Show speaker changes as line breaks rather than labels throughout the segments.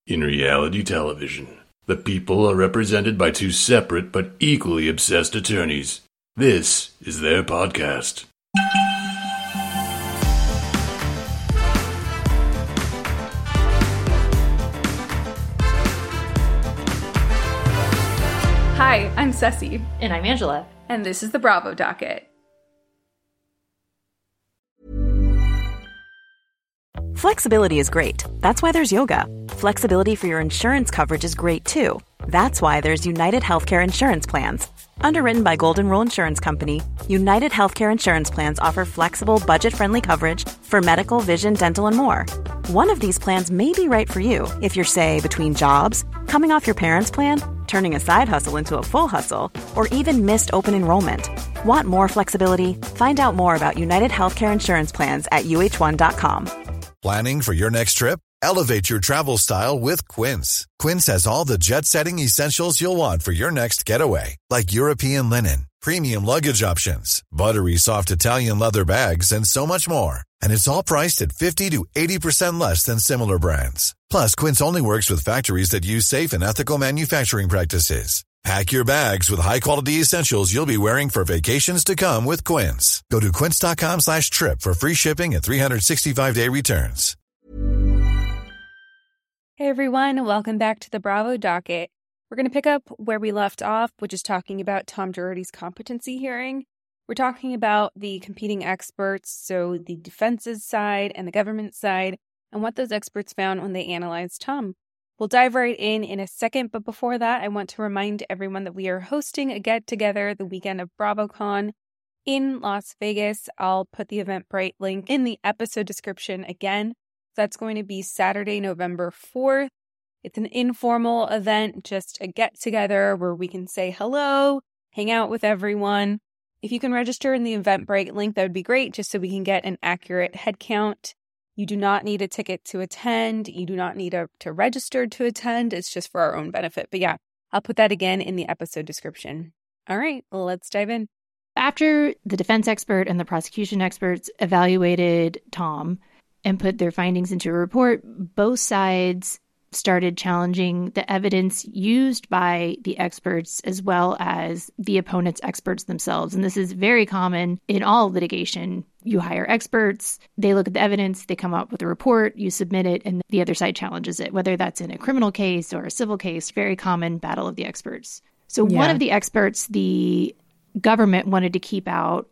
In reality television, the people are represented by two separate but equally obsessed attorneys. This is their podcast.
Hi, I'm Ceci.
And I'm Angela.
And this is the Bravo Docket.
Flexibility is great. That's why there's yoga. Flexibility for your insurance coverage is great too. That's why there's United Healthcare Insurance Plans. Underwritten by Golden Rule Insurance Company, United Healthcare Insurance Plans offer flexible, budget-friendly coverage for medical, vision, dental, and more. One of these plans may be right for you if you're, say, between jobs, coming off your parents' plan, turning a side hustle into a full hustle, or even missed open enrollment. Want more flexibility? Find out more about United Healthcare Insurance Plans at uh1.com.
Planning for your next trip? Elevate your travel style with Quince. Quince has all the jet-setting essentials you'll want for your next getaway, like European linen, premium luggage options, buttery soft Italian leather bags, and so much more. And it's all priced at 50 to 80% less than similar brands. Plus, Quince only works with factories that use safe and ethical manufacturing practices. Pack your bags with high-quality essentials you'll be wearing for vacations to come with Quince. Go to quince.com/trip for free shipping and 365-day returns.
Hey everyone, welcome back to the Bravo Docket. We're going to pick up where we left off, which is talking about Tom Girardi's competency hearing. We're talking about the competing experts, so the defense's side and the government side, and what those experts found when they analyzed Tom. We'll dive right in a second, but before that, I want to remind everyone that we are hosting a get-together the weekend of BravoCon in Las Vegas. I'll put the Eventbrite link in the episode description again. That's going to be Saturday, November 4th. It's an informal event, just a get-together where we can say hello, hang out with everyone. If you can register in the Eventbrite link, that would be great, just so we can get an accurate head count. You do not need a ticket to attend. You do not need to register to attend. It's just for our own benefit. But yeah, I'll put that again in the episode description. All right, let's dive in.
After the defense expert and the prosecution experts evaluated Tom and put their findings into a report, both sides started challenging the evidence used by the experts as well as the opponent's experts themselves. And this is very common in all litigation. You hire experts, they look at the evidence, they come up with a report, you submit it, and the other side challenges it, whether that's in a criminal case or a civil case. Very common battle of the experts. So one of the experts the government wanted to keep out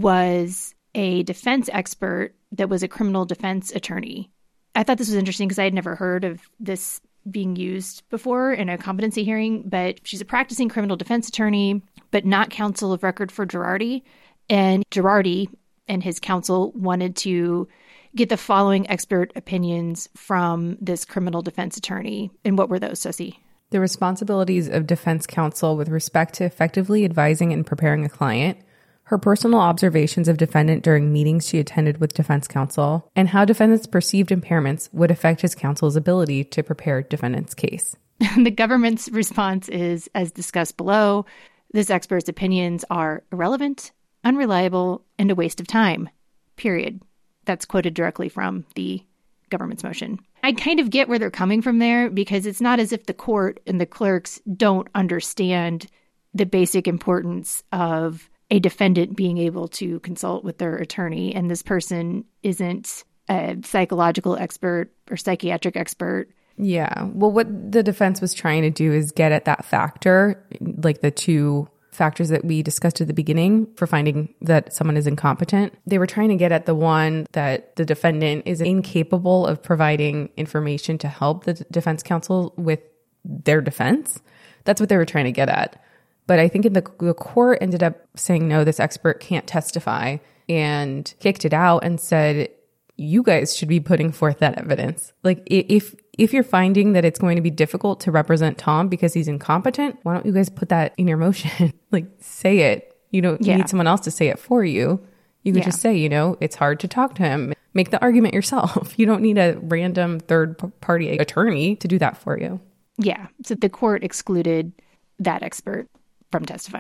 was a defense expert that was a criminal defense attorney. I thought this was interesting because I had never heard of this being used before in a competency hearing, but she's a practicing criminal defense attorney, but not counsel of record for Girardi. And Girardi and his counsel wanted to get the following expert opinions from this criminal defense attorney. And what were those, Ceci?
The responsibilities of defense counsel with respect to effectively advising and preparing a client, her personal observations of defendant during meetings she attended with defense counsel, and how defendant's perceived impairments would affect his counsel's ability to prepare defendant's case.
The government's response is, as discussed below, this expert's opinions are irrelevant, unreliable, and a waste of time, period. That's quoted directly from the government's motion. I kind of get where they're coming from there, because it's not as if the court and the clerks don't understand the basic importance of a defendant being able to consult with their attorney. And this person isn't a psychological expert or psychiatric expert.
Yeah. Well, what the defense was trying to do is get at that factor, like the two factors that we discussed at the beginning for finding that someone is incompetent. They were trying to get at the one that the defendant is incapable of providing information to help the defense counsel with their defense. That's what they were trying to get at. But I think the court ended up saying, no, this expert can't testify, and kicked it out and said, you guys should be putting forth that evidence. Like, if you're finding that it's going to be difficult to represent Tom because he's incompetent, why don't you guys put that in your motion? Like, say it. You need someone else to say it for you. You could just say, it's hard to talk to him. Make the argument yourself. You don't need a random third-party attorney to do that for you.
Yeah. So the court excluded that expert from testifying.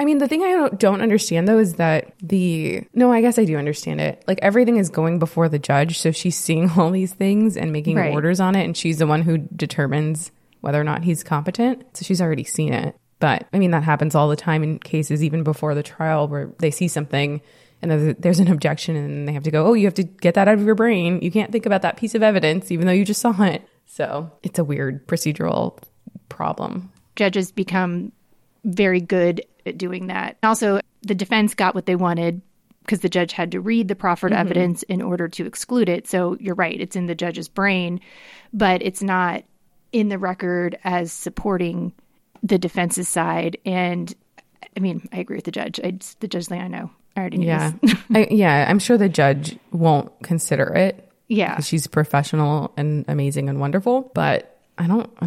I mean, the thing I don't understand, though, is that no, I guess I do understand it. Like, everything is going before the judge. So she's seeing all these things and making orders on it. And she's the one who determines whether or not he's competent. So she's already seen it. But I mean, that happens all the time in cases, even before the trial, where they see something and there's an objection and they have to go, oh, you have to get that out of your brain. You can't think about that piece of evidence, even though you just saw it. So it's a weird procedural problem.
Judges become very good at doing that. Also, the defense got what they wanted because the judge had to read the proffered evidence in order to exclude it. So you're right, it's in the judge's brain, but it's not in the record as supporting the defense's side. And I mean, I agree with the judge. The judge thing I know. I already knew this.
I'm sure the judge won't consider it.
Yeah.
She's professional and amazing and wonderful, but I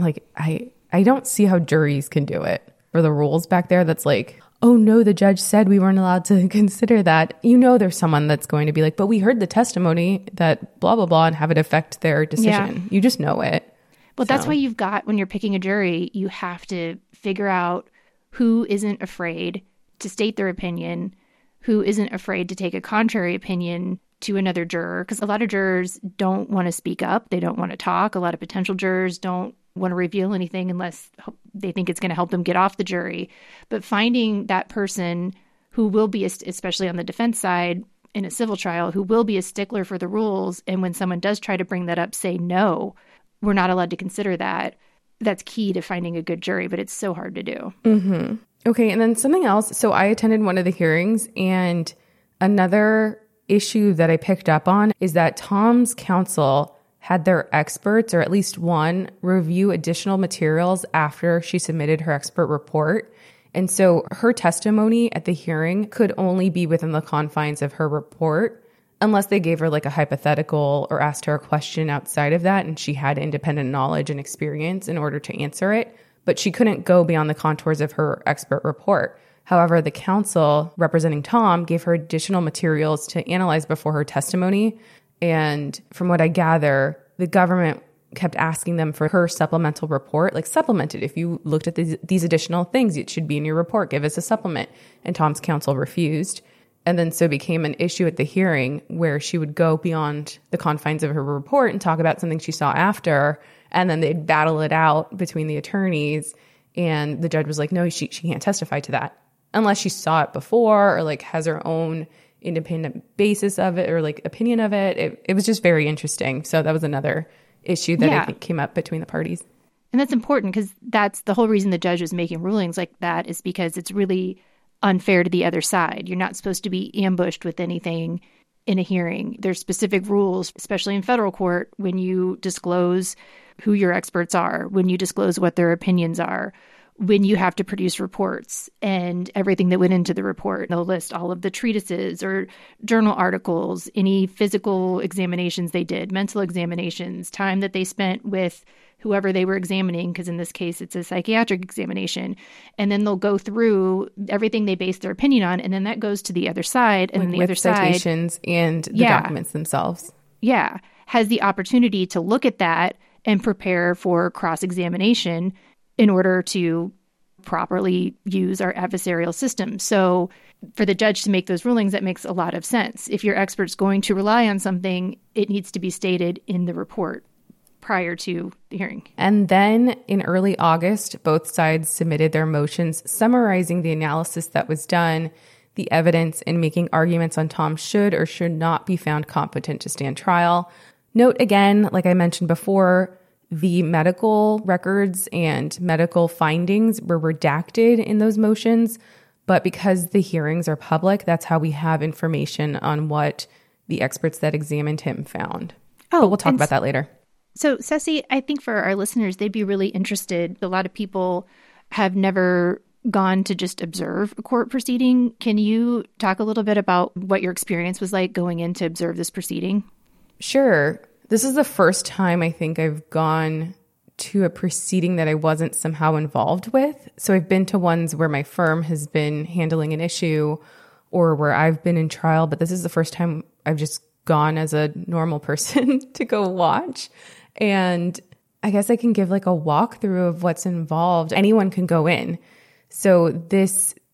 don't see how juries can do it. Or the rules back there that's like, oh no, the judge said we weren't allowed to consider that. You know, there's someone that's going to be like, but we heard the testimony that blah, blah, blah, and have it affect their decision. Yeah. You just know it.
Well, that's why when you're picking a jury, you have to figure out who isn't afraid to state their opinion, who isn't afraid to take a contrary opinion to another juror. Because a lot of jurors don't want to speak up. They don't want to talk. A lot of potential jurors don't want to reveal anything unless they think it's going to help them get off the jury. But finding that person who will be, especially on the defense side in a civil trial, who will be a stickler for the rules, and when someone does try to bring that up, say, no, we're not allowed to consider that. That's key to finding a good jury, but it's so hard to do.
Mm-hmm. Okay, and then something else. So I attended one of the hearings, and another issue that I picked up on is that Tom's counsel had their experts, or at least one, review additional materials after she submitted her expert report. And so her testimony at the hearing could only be within the confines of her report, unless they gave her like a hypothetical or asked her a question outside of that, and she had independent knowledge and experience in order to answer it. But she couldn't go beyond the contours of her expert report. However, the counsel representing Tom gave her additional materials to analyze before her testimony. And from what I gather, the government kept asking them for her supplemental report, like supplement it. If you looked at these additional things, it should be in your report. Give us a supplement. And Tom's counsel refused. And then so became an issue at the hearing where she would go beyond the confines of her report and talk about something she saw after. And then they'd battle it out between the attorneys. And the judge was like, no, she can't testify to that unless she saw it before or like has her own independent basis of it or like opinion of it. It was just very interesting. So that was another issue that I think came up between the parties.
And that's important because that's the whole reason the judge was making rulings like that, is because it's really unfair to the other side. You're not supposed to be ambushed with anything in a hearing. There's specific rules, especially in federal court, when you disclose who your experts are, when you disclose what their opinions are, when you have to produce reports and everything that went into the report. They'll list all of the treatises or journal articles, any physical examinations they did, mental examinations, time that they spent with whoever they were examining, because in this case, it's a psychiatric examination. And then they'll go through everything they base their opinion on, and then that goes to the other side. And
like
then the other side,
citations and the documents themselves.
Yeah, has the opportunity to look at that and prepare for cross-examination in order to properly use our adversarial system. So for the judge to make those rulings, that makes a lot of sense. If your expert's going to rely on something, it needs to be stated in the report prior to the hearing.
And then in early August, both sides submitted their motions summarizing the analysis that was done, the evidence, and making arguments on Tom should or should not be found competent to stand trial. Note again, like I mentioned before, the medical records and medical findings were redacted in those motions, but because the hearings are public, that's how we have information on what the experts that examined him found. But we'll talk about that later.
So, Ceci, I think for our listeners, they'd be really interested. A lot of people have never gone to just observe a court proceeding. Can you talk a little bit about what your experience was like going in to observe this proceeding?
Sure. This is the first time I think I've gone to a proceeding that I wasn't somehow involved with. So I've been to ones where my firm has been handling an issue or where I've been in trial, but this is the first time I've just gone as a normal person to go watch. And I guess I can give like a walkthrough of what's involved. Anyone can go in. So this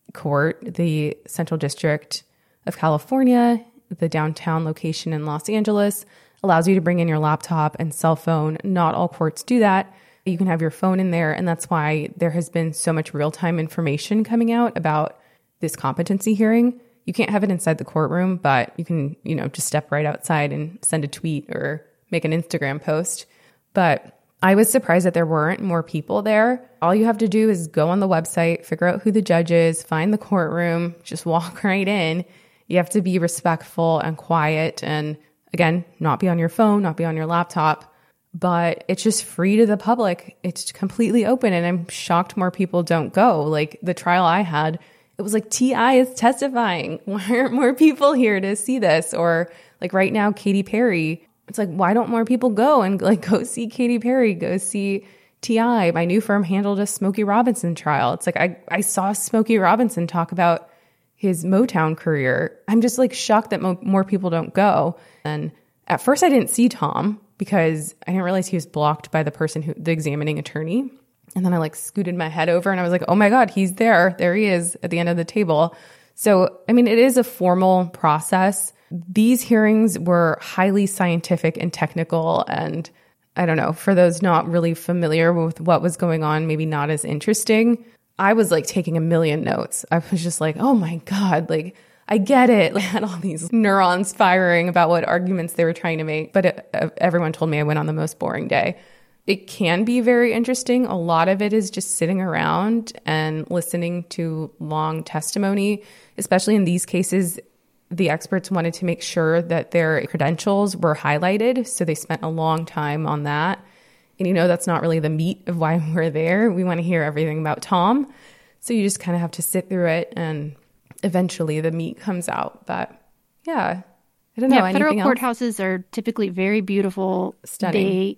court, the Central District of California, the downtown location in Los Angeles, allows you to bring in your laptop and cell phone. Not all courts do that. You can have your phone in there, and that's why there has been so much real-time information coming out about this competency hearing. You can't have it inside the courtroom, but you can, just step right outside and send a tweet or make an Instagram post. But I was surprised that there weren't more people there. All you have to do is go on the website, figure out who the judge is, find the courtroom, just walk right in. You have to be respectful and quiet and, again, not be on your phone, not be on your laptop. But it's just free to the public. It's completely open, and I'm shocked more people don't go. Like the trial I had, it was like T.I. is testifying. Why aren't more people here to see this? Or like right now, Katy Perry. It's like, why don't more people go and like go see Katy Perry, go see T.I.? My new firm handled a Smokey Robinson trial. It's like I saw Smokey Robinson talk about his Motown career. I'm just like shocked that more people don't go. And at first I didn't see Tom because I didn't realize he was blocked by the examining attorney. And then I like scooted my head over and I was like, oh my God, he's there. There he is at the end of the table. So, I mean, it is a formal process. These hearings were highly scientific and technical. And I don't know, for those not really familiar with what was going on, maybe not as interesting. I was like taking a million notes. I was just like, oh my God, like I get it. I had all these neurons firing about what arguments they were trying to make. But everyone told me I went on the most boring day. It can be very interesting. A lot of it is just sitting around and listening to long testimony, especially in these cases. The experts wanted to make sure that their credentials were highlighted, so they spent a long time on that. And that's not really the meat of why we're there. We want to hear everything about Tom. So you just kind of have to sit through it, and eventually the meat comes out. But yeah, I don't know.
Federal
anything
courthouses are typically very beautiful.
Stunning.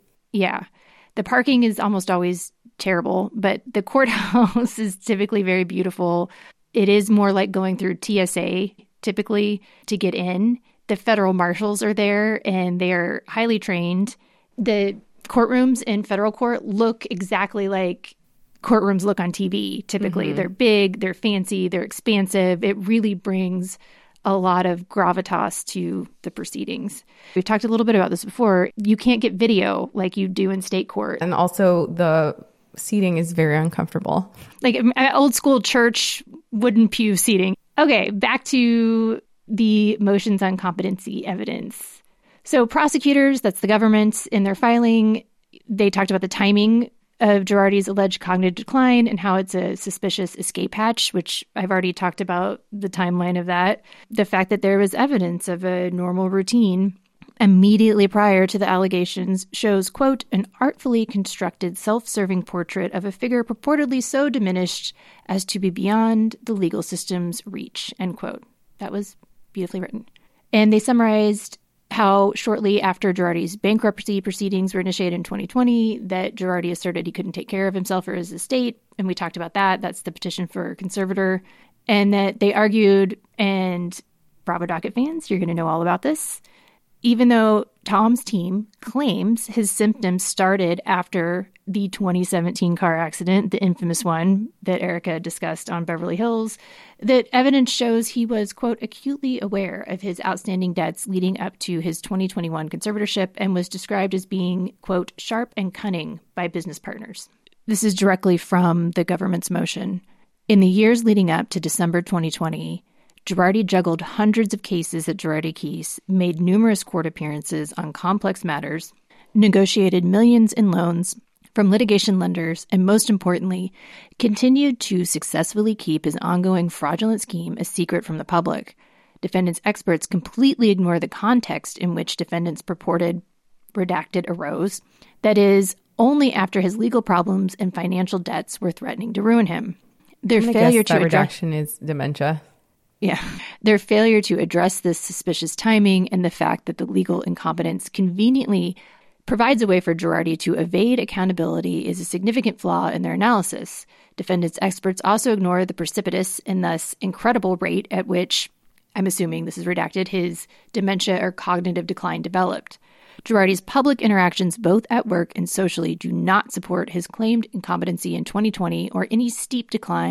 The parking is almost always terrible, but the courthouse is typically very beautiful. It is more like going through TSA typically to get in. The federal marshals are there and they are highly trained. The courtrooms in federal court look exactly like courtrooms look on TV typically. Mm-hmm. They're big, they're fancy, they're expansive. It really brings a lot of gravitas to the proceedings. We've talked a little bit about this before. You can't get video like you do in state court.
And also the seating is very uncomfortable.
Like old school church wooden pew seating. Okay, back to the motions on competency evidence. So prosecutors, that's the government, in their filing, they talked about the timing of Girardi's alleged cognitive decline and how it's a suspicious escape hatch, which I've already talked about the timeline of that. The fact that there was evidence of a normal routine immediately prior to the allegations shows, quote, an artfully constructed self-serving portrait of a figure purportedly so diminished as to be beyond the legal system's reach, end quote. That was beautifully written. And they summarized how shortly after Girardi's bankruptcy proceedings were initiated in 2020, that Girardi asserted he couldn't take care of himself or his estate. And we talked about that. That's the petition for a conservator. And that they argued, and Bravo Docket fans, you're going to know all about this, even though Tom's team claims his symptoms started after the 2017 car accident, the infamous one that Erica discussed on Beverly Hills, that evidence shows he was, quote, acutely aware of his outstanding debts leading up to his 2021 conservatorship and was described as being, quote, sharp and cunning by business partners. This is directly from the government's motion. In the years leading up to December 2020, Girardi juggled hundreds of cases at Girardi Keese, made numerous court appearances on complex matters, negotiated millions in loans from litigation lenders, and most importantly, continued to successfully keep his ongoing fraudulent scheme a secret from the public. Defendants' experts completely ignore the context in which defendants' purported redacted arose. That is, only after his legal problems and financial debts were threatening to ruin him. Their failure to
redaction is dementia.
Yeah. Their failure to address this suspicious timing and the fact that the legal incompetence conveniently provides a way for Girardi to evade accountability is a significant flaw in their analysis. Defendants' experts also ignore the precipitous and thus incredible rate at which, I'm assuming this is redacted, his dementia or cognitive decline developed. Girardi's public interactions both at work and socially do not support his claimed incompetency in 2020 or any steep decline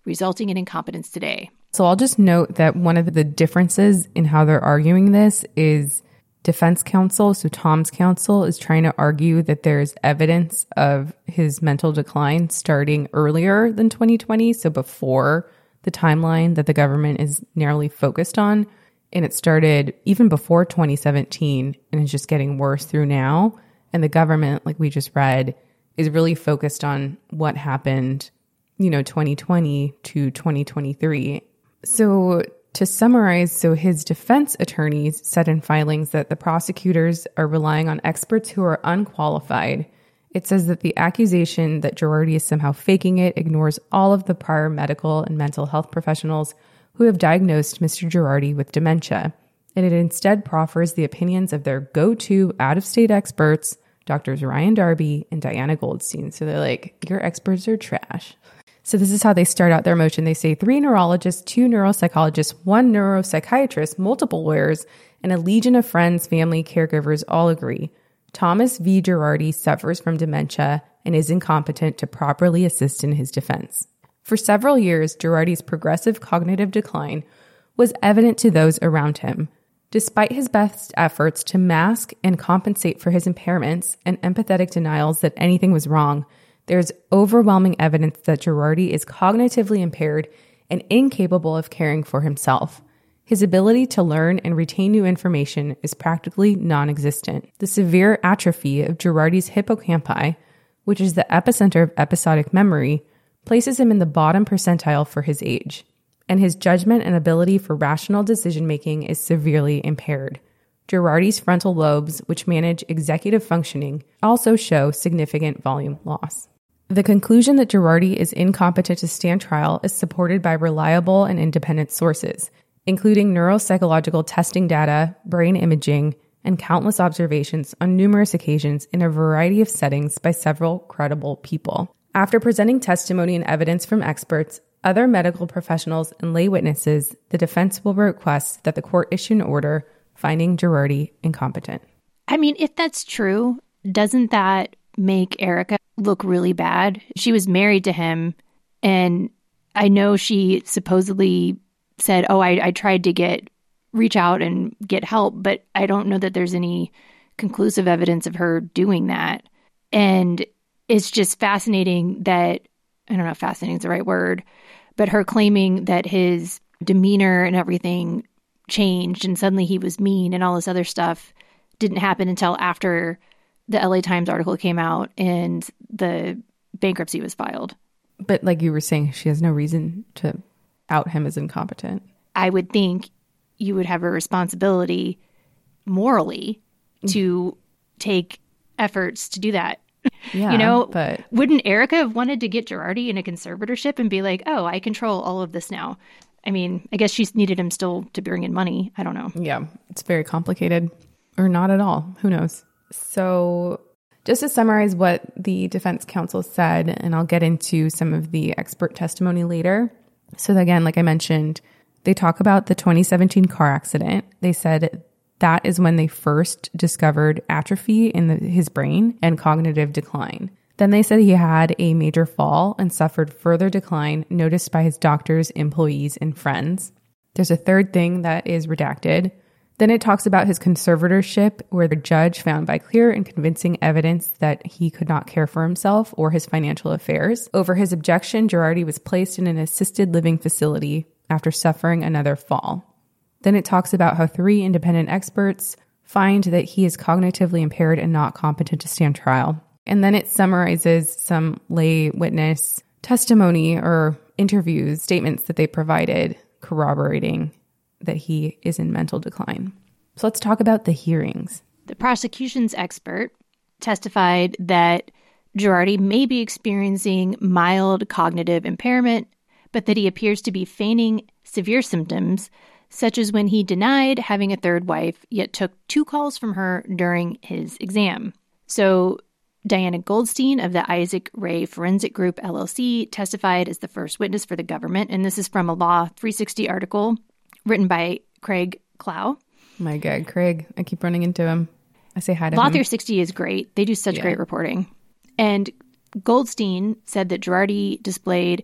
resulting in incompetence today.
So I'll just note that one of the differences in how they're arguing this is defense counsel, so Tom's counsel, is trying to argue that there's evidence of his mental decline starting earlier than 2020, so before the timeline that the government is narrowly focused on. And it started even before 2017 and is just getting worse through now. And the government, like we just read, is really focused on what happened, 2020 to 2023. So to summarize, his defense attorneys said in filings that the prosecutors are relying on experts who are unqualified. It says that the accusation that Girardi is somehow faking it ignores all of the prior medical and mental health professionals who have diagnosed Mr. Girardi with dementia, and it instead proffers the opinions of their go-to out-of-state experts, Drs. Ryan Darby and Diana Goldstein. So they're like, your experts are trash. So this is how they start out their motion. They say 3 neurologists, 2 neuropsychologists, 1 neuropsychiatrist, multiple lawyers, and a legion of friends, family, caregivers all agree. Thomas V. Girardi suffers from dementia and is incompetent to properly assist in his defense. For several years, Girardi's progressive cognitive decline was evident to those around him. Despite his best efforts to mask and compensate for his impairments and empathetic denials that anything was wrong, there's overwhelming evidence that Girardi is cognitively impaired and incapable of caring for himself. His ability to learn and retain new information is practically non-existent. The severe atrophy of Girardi's hippocampi, which is the epicenter of episodic memory, places him in the bottom percentile for his age, and his judgment and ability for rational decision-making is severely impaired. Girardi's frontal lobes, which manage executive functioning, also show significant volume loss. The conclusion that Girardi is incompetent to stand trial is supported by reliable and independent sources, including neuropsychological testing data, brain imaging, and countless observations on numerous occasions in a variety of settings by several credible people. After presenting testimony and evidence from experts, other medical professionals, and lay witnesses, the defense will request that the court issue an order finding Girardi incompetent.
I mean, if that's true, doesn't that make Erica look really bad? She was married to him, and I know she supposedly said, I tried to reach out and get help, but I don't know that there's any conclusive evidence of her doing that. And it's just fascinating that, I don't know if fascinating is the right word, but her claiming that his demeanor and everything changed and suddenly he was mean and all this other stuff didn't happen until after the LA Times article came out and the bankruptcy was filed.
But like you were saying, she has no reason to out him as incompetent.
I would think you would have a responsibility morally to take efforts to do that.
Yeah, but
wouldn't Erica have wanted to get Girardi in a conservatorship and be like, I control all of this now? I mean, I guess she's needed him still to bring in money. I don't know.
Yeah, it's very complicated, or not at all. Who knows? So just to summarize what the defense counsel said, and I'll get into some of the expert testimony later. So again, like I mentioned, they talk about the 2017 car accident. They said that is when they first discovered atrophy in his brain and cognitive decline. Then they said he had a major fall and suffered further decline noticed by his doctors, employees, and friends. There's a third thing that is redacted. Then it talks about his conservatorship, where the judge found by clear and convincing evidence that he could not care for himself or his financial affairs. Over his objection, Girardi was placed in an assisted living facility after suffering another fall. Then it talks about how 3 independent experts find that he is cognitively impaired and not competent to stand trial. And then it summarizes some lay witness testimony or interviews, statements that they provided corroborating that he is in mental decline. So let's talk about the hearings.
The prosecution's expert testified that Girardi may be experiencing mild cognitive impairment, but that he appears to be feigning severe symptoms, such as when he denied having a third wife, yet took 2 calls from her during his exam. So Diana Goldstein of the Isaac Ray Forensic Group, LLC, testified as the first witness for the government. And this is from a Law 360 article written by Craig Clow.
My God, Craig. I keep running into him. I say hi to
Law
him.
360 is great. They do such great reporting. And Goldstein said that Girardi displayed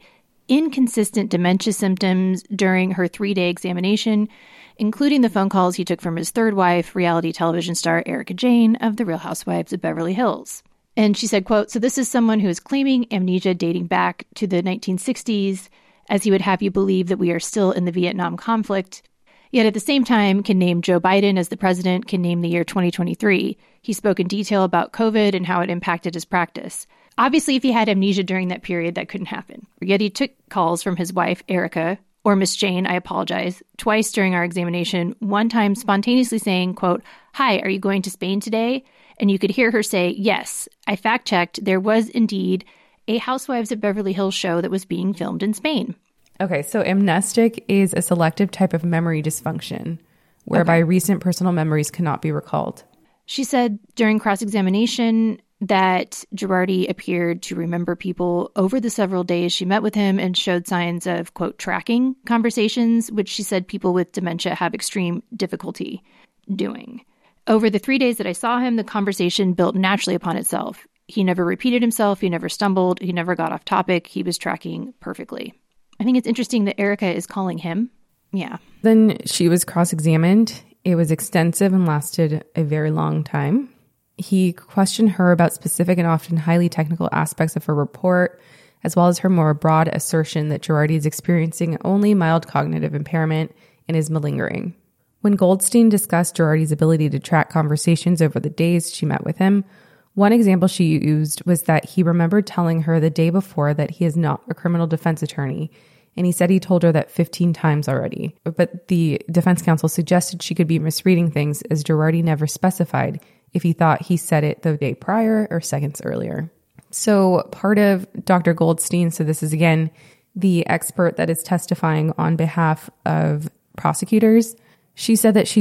inconsistent dementia symptoms during her 3-day examination, including the phone calls he took from his third wife, reality television star Erika Jayne of The Real Housewives of Beverly Hills. And she said, quote, "So this is someone who is claiming amnesia dating back to the 1960s, as he would have you believe that we are still in the Vietnam conflict, yet at the same time can name Joe Biden as the president, can name the year 2023. He spoke in detail about COVID and how it impacted his practice. Obviously, if he had amnesia during that period, that couldn't happen. Yet he took calls from his wife, Erika, or Miss Jayne, I apologize, twice during our examination, one time spontaneously saying, quote, 'Hi, are you going to Spain today?' And you could hear her say, 'Yes, I fact-checked. There was indeed a Housewives of Beverly Hills show that was being filmed in Spain.'"
Okay, so amnestic is a selective type of memory dysfunction whereby recent personal memories cannot be recalled.
She said during cross-examination that Girardi appeared to remember people over the several days she met with him and showed signs of, quote, tracking conversations, which she said people with dementia have extreme difficulty doing. Over the 3 days that I saw him, the conversation built naturally upon itself. He never repeated himself. He never stumbled. He never got off topic. He was tracking perfectly. I think it's interesting that Erika is calling him. Yeah.
Then she was cross-examined. It was extensive and lasted a very long time. He questioned her about specific and often highly technical aspects of her report, as well as her more broad assertion that Girardi is experiencing only mild cognitive impairment and is malingering. When Goldstein discussed Girardi's ability to track conversations over the days she met with him, one example she used was that he remembered telling her the day before that he is not a criminal defense attorney, and he said he told her that 15 times already. But the defense counsel suggested she could be misreading things, as Girardi never specified if he thought he said it the day prior or seconds earlier. So part of Dr. Goldstein, so this is again the expert that is testifying on behalf of prosecutors, she said that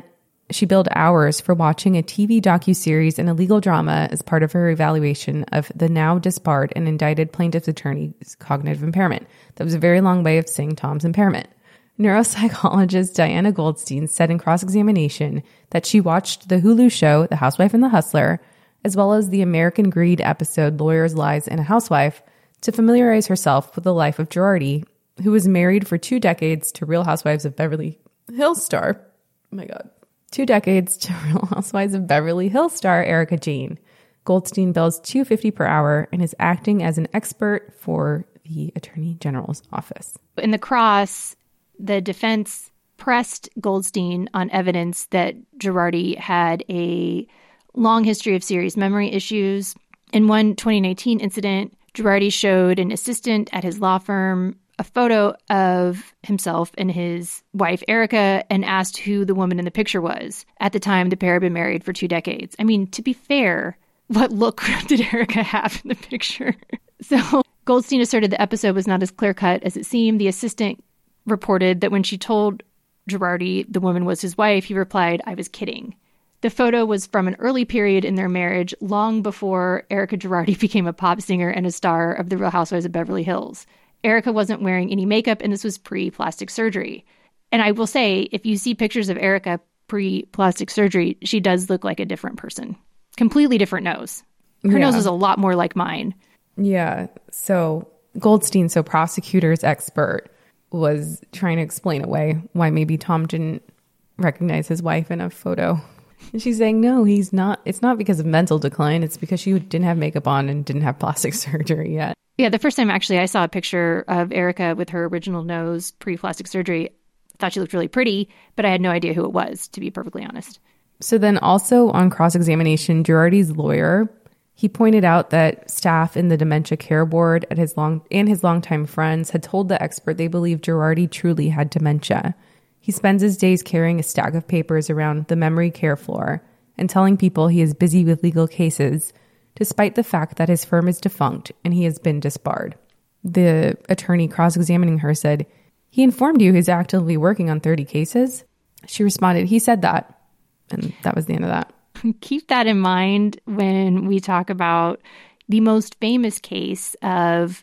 she billed hours for watching a TV docuseries and a legal drama as part of her evaluation of the now disbarred and indicted plaintiff's attorney's cognitive impairment. That was a very long way of saying Tom's impairment. Neuropsychologist Diana Goldstein said in cross-examination that she watched the Hulu show The Housewife and the Hustler, as well as the American Greed episode Lawyers, Lies, and a Housewife, to familiarize herself with the life of Girardi, who was married for 2 decades to Real Housewives of Beverly Hills star. Oh my God. 2 decades to Real Housewives of Beverly Hills star Erika Jayne. Goldstein bills $250 per hour and is acting as an expert for the Attorney General's office.
In the cross, the defense pressed Goldstein on evidence that Girardi had a long history of serious memory issues. In one 2019 incident, Girardi showed an assistant at his law firm a photo of himself and his wife, Erika, and asked who the woman in the picture was. At the time, the pair had been married for 2 decades. I mean, to be fair, what look did Erika have in the picture? So Goldstein asserted the episode was not as clear-cut as it seemed. The assistant reported that when she told Girardi the woman was his wife, he replied, "I was kidding." The photo was from an early period in their marriage, long before Erika Girardi became a pop singer and a star of The Real Housewives of Beverly Hills. Erika wasn't wearing any makeup, and this was pre-plastic surgery. And I will say, if you see pictures of Erika pre-plastic surgery, she does look like a different person. Completely different nose. Her nose is a lot more like mine.
Yeah. So Goldstein, so prosecutor's expert, was trying to explain away why maybe Tom didn't recognize his wife in a photo. And she's saying, no, he's not. It's not because of mental decline. It's because she didn't have makeup on and didn't have plastic surgery yet.
Yeah, the first time actually I saw a picture of Erika with her original nose pre-plastic surgery, I thought she looked really pretty, but I had no idea who it was, to be perfectly honest.
So then also on cross-examination, Girardi's lawyer, he pointed out that staff in the dementia care board and his longtime friends had told the expert they believed Girardi truly had dementia. He spends his days carrying a stack of papers around the memory care floor and telling people he is busy with legal cases, despite the fact that his firm is defunct and he has been disbarred. The attorney cross-examining her said, "He informed you he's actively working on 30 cases?" She responded, "He said that." And that was the end of that.
Keep that in mind when we talk about the most famous case of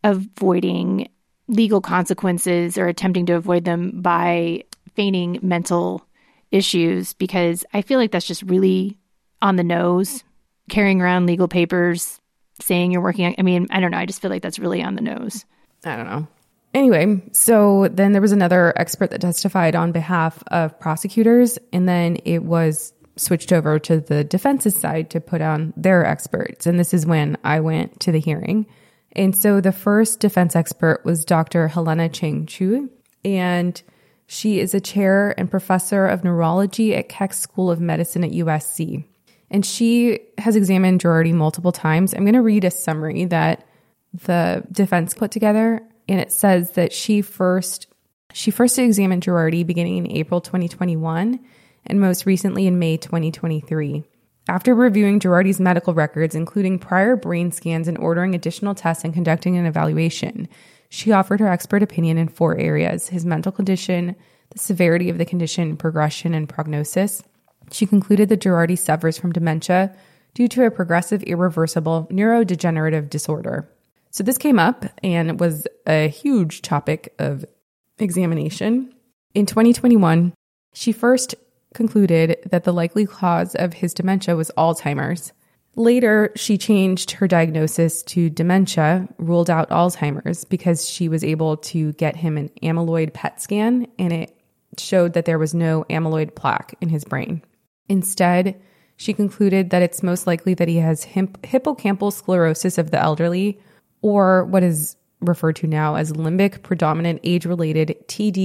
avoiding legal consequences or attempting to avoid them by feigning mental issues, because I feel like that's just really on the nose. Carrying around legal papers, saying you're working on, I mean, I don't know. I just feel like that's really on the nose.
I don't know. Anyway, so then there was another expert that testified on behalf of prosecutors, and then it was switched over to the defense's side to put on their experts. And this is when I went to the hearing. And so the first defense expert was Dr. Helena Cheng Chu, and she is a chair and professor of neurology at Keck School of Medicine at USC. And she has examined Girardi multiple times. I'm going to read a summary that the defense put together. And it says that she first examined Girardi beginning in April 2021 and most recently in May 2023. After reviewing Girardi's medical records, including prior brain scans and ordering additional tests and conducting an evaluation, she offered her expert opinion in 4 areas: his mental condition, the severity of the condition, progression, and prognosis. She concluded that Girardi suffers from dementia due to a progressive, irreversible neurodegenerative disorder. So this came up and was a huge topic of examination. In 2021, she first concluded that the likely cause of his dementia was Alzheimer's. Later, she changed her diagnosis to dementia, ruled out Alzheimer's, because she was able to get him an amyloid PET scan, and it showed that there was no amyloid plaque in his brain. Instead, she concluded that it's most likely that he has hippocampal sclerosis of the elderly, or what is referred to now as limbic predominant age-related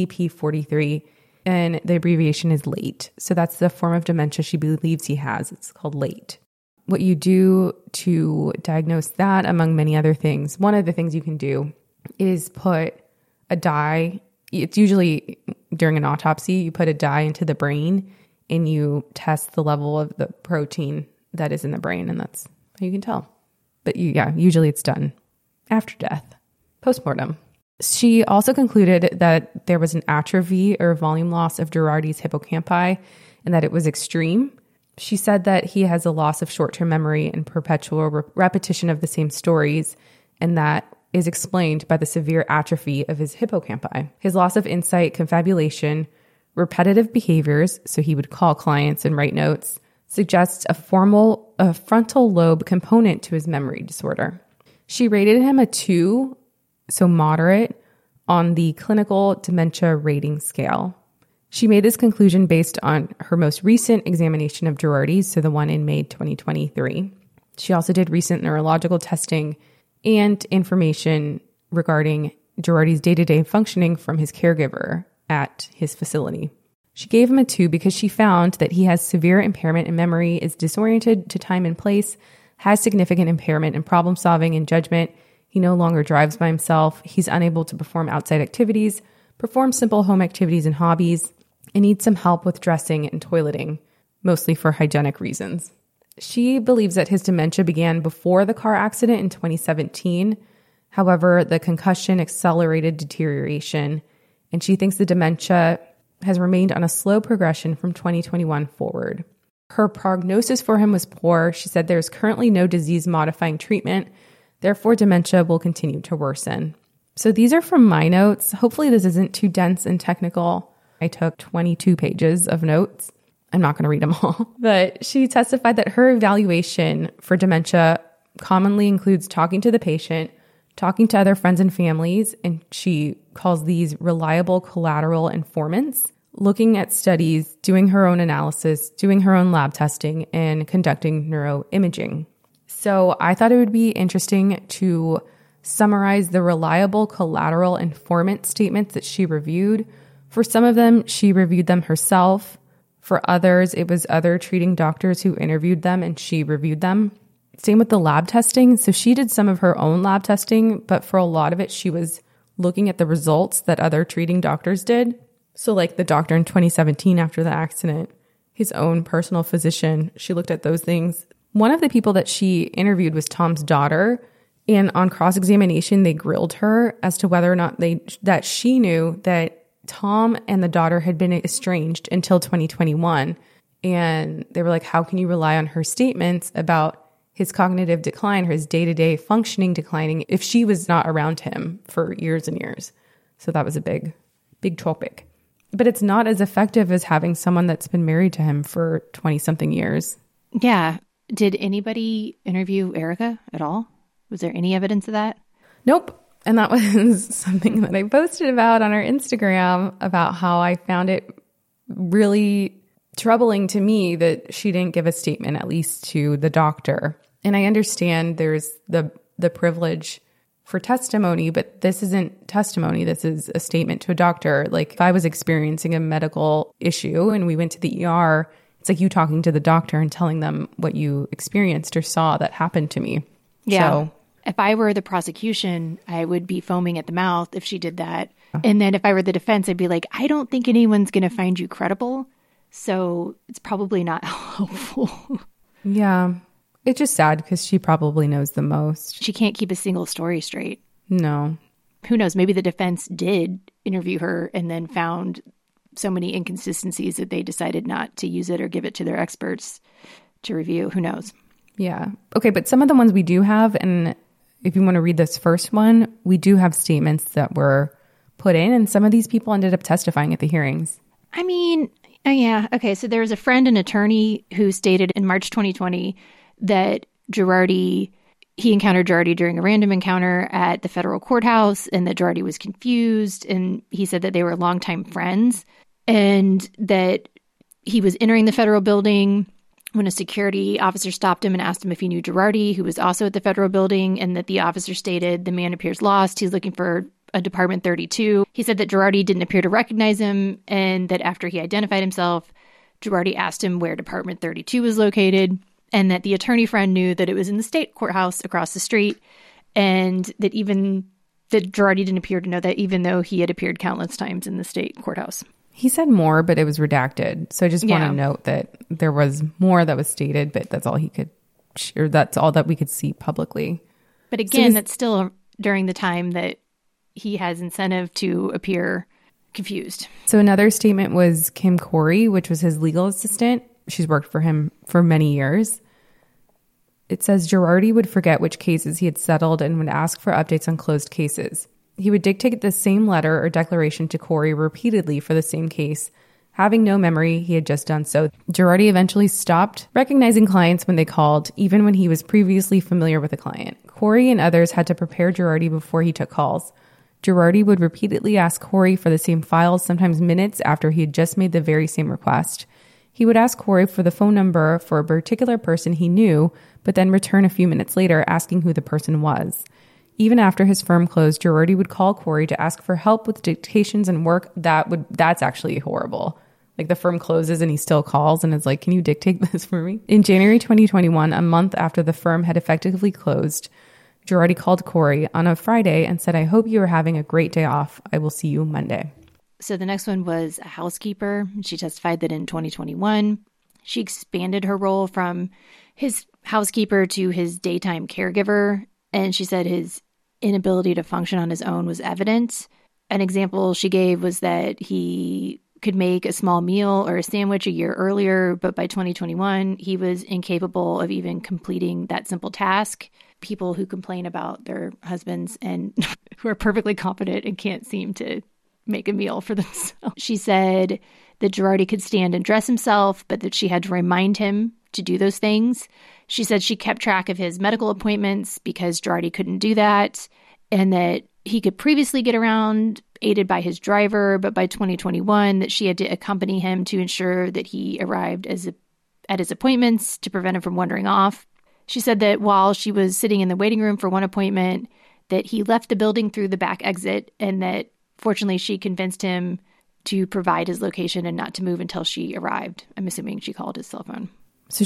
TDP-43, and the abbreviation is late. So that's the form of dementia she believes he has. It's called late. What you do to diagnose that, among many other things, one of the things you can do is put a dye. It's usually during an autopsy, you put a dye into the brain and you test the level of the protein that is in the brain, and that's how you can tell. But usually it's done after death, postmortem. She also concluded that there was an atrophy or volume loss of Girardi's hippocampi and that it was extreme. She said that he has a loss of short-term memory and perpetual repetition of the same stories, and that is explained by the severe atrophy of his hippocampi. His loss of insight, confabulation, repetitive behaviors, so he would call clients and write notes, suggests a frontal lobe component to his memory disorder. She rated him a 2, so moderate, on the clinical dementia rating scale. She made this conclusion based on her most recent examination of Girardi, so the one in May 2023. She also did recent neurological testing and information regarding Girardi's day-to-day functioning from his caregiver at his facility. She gave him a 2 because she found that he has severe impairment in memory, is disoriented to time and place, has significant impairment in problem solving and judgment. He no longer drives by himself. He's unable to perform outside activities, perform simple home activities and hobbies, and needs some help with dressing and toileting, mostly for hygienic reasons. She believes that his dementia began before the car accident in 2017. However, the concussion accelerated deterioration, and she thinks the dementia has remained on a slow progression from 2021 forward. Her prognosis for him was poor. She said there's currently no disease-modifying treatment. Therefore, dementia will continue to worsen. So these are from my notes. Hopefully this isn't too dense and technical. I took 22 pages of notes. I'm not going to read them all. But she testified that her evaluation for dementia commonly includes talking to the patient, talking to other friends and families, and she calls these reliable collateral informants, looking at studies, doing her own analysis, doing her own lab testing, and conducting neuroimaging. So I thought it would be interesting to summarize the reliable collateral informant statements that she reviewed. For some of them, she reviewed them herself. For others, it was other treating doctors who interviewed them and she reviewed them. Same with the lab testing. So she did some of her own lab testing, but for a lot of it, she was looking at the results that other treating doctors did. So like the doctor in 2017 after the accident, his own personal physician, she looked at those things. One of the people that she interviewed was Tom's daughter, and on cross-examination, they grilled her as to whether or not that she knew that Tom and the daughter had been estranged until 2021. And they were like, how can you rely on her statements about his cognitive decline or his day-to-day functioning declining if she was not around him for years and years? So that was a big topic. But it's not as effective as having someone that's been married to him for 20-something years.
Yeah. Did anybody interview Erica at all? Was there any evidence of that?
Nope. And that was something that I posted about on our Instagram, about how I found it really troubling to me that she didn't give a statement, at least to the doctor. And I understand there's the privilege for testimony, but this isn't testimony. This is a statement to a doctor. Like, if I was experiencing a medical issue and we went to the ER, it's like you talking to the doctor and telling them what you experienced or saw that happened to me.
Yeah.
So,
if I were the prosecution, I would be foaming at the mouth if she did that. And then if I were the defense, I'd be like, I don't think anyone's going to find you credible. So it's probably not helpful.
yeah. It's just sad because she probably knows the most.
She can't keep a single story straight.
No.
Who knows? Maybe the defense did interview her and then found so many inconsistencies that they decided not to use it or give it to their experts to review. Who knows?
Yeah. Okay, but some of the ones we do have, and if you want to read this first one, we do have statements that were put in, and some of these people ended up testifying at the hearings.
I mean, yeah. Okay, so there was a friend, an attorney, who stated in March 2020 that he encountered Girardi during a random encounter at the federal courthouse, and that Girardi was confused, and he said that they were longtime friends, and that he was entering the federal building when a security officer stopped him and asked him if he knew Girardi, who was also at the federal building, and that the officer stated, "The man appears lost. He's looking for a Department 32. He said that Girardi didn't appear to recognize him, and that after he identified himself, Girardi asked him where Department 32 was located, and that the attorney friend knew that it was in the state courthouse across the street, and that Girardi didn't appear to know that, even though he had appeared countless times in the state courthouse."
He said more, but it was redacted. So I just want to note that there was more that was stated, but that's all he could, or that's all that we could see publicly.
But again, that's still during the time that he has incentive to appear confused.
So another statement was Kim Corey, which was his legal assistant. She's worked for him for many years. It says Girardi would forget which cases he had settled and would ask for updates on closed cases. He would dictate the same letter or declaration to Corey repeatedly for the same case. Having no memory, he had just done so. Girardi eventually stopped recognizing clients when they called, even when he was previously familiar with a client. Corey and others had to prepare Girardi before he took calls. Girardi would repeatedly ask Corey for the same files, sometimes minutes after he had just made the very same request. He would ask Corey for the phone number for a particular person he knew, but then return a few minutes later asking who the person was. Even after his firm closed, Girardi would call Corey to ask for help with dictations and work. That's actually horrible. Like, the firm closes and he still calls and is like, "Can you dictate this for me?" In January 2021, a month after the firm had effectively closed, Girardi called Corey on a Friday and said, "I hope you are having a great day off. I will see you Monday."
So the next one was a housekeeper. She testified that in 2021, she expanded her role from his housekeeper to his daytime caregiver. And she said his inability to function on his own was evident. An example she gave was that he could make a small meal or a sandwich a year earlier, but by 2021, he was incapable of even completing that simple task. People who complain about their husbands and who are perfectly competent and can't seem to make a meal for themselves. She said that Girardi could stand and dress himself, but that she had to remind him to do those things. She said she kept track of his medical appointments because Girardi couldn't do that, and that he could previously get around aided by his driver, but by 2021 that she had to accompany him to ensure that he arrived at his appointments to prevent him from wandering off. She said that while she was sitting in the waiting room for one appointment, that he left the building through the back exit, and that fortunately she convinced him to provide his location and not to move until she arrived. I'm assuming she called his cell phone.
So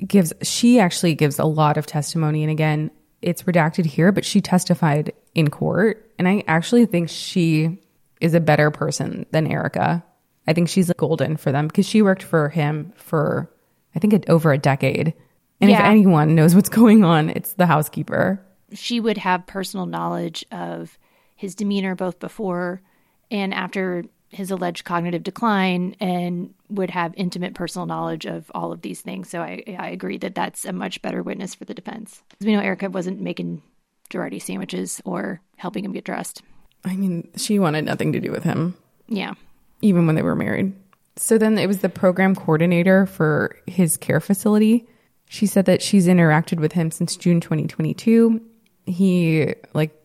she actually gives a lot of testimony. And again, it's redacted here, but she testified in court. And I actually think she is a better person than Erica. I think she's golden for them because she worked for him for, I think, over a decade. And if anyone knows what's going on, it's the housekeeper.
She would have personal knowledge of his demeanor both before and after his alleged cognitive decline, and would have intimate personal knowledge of all of these things. So I agree that that's a much better witness for the defense. Because we know Erica wasn't making Girardi sandwiches or helping him get dressed.
I mean, she wanted nothing to do with him.
Yeah.
Even when they were married. So then it was the program coordinator for his care facility. She said that she's interacted with him since June 2022. He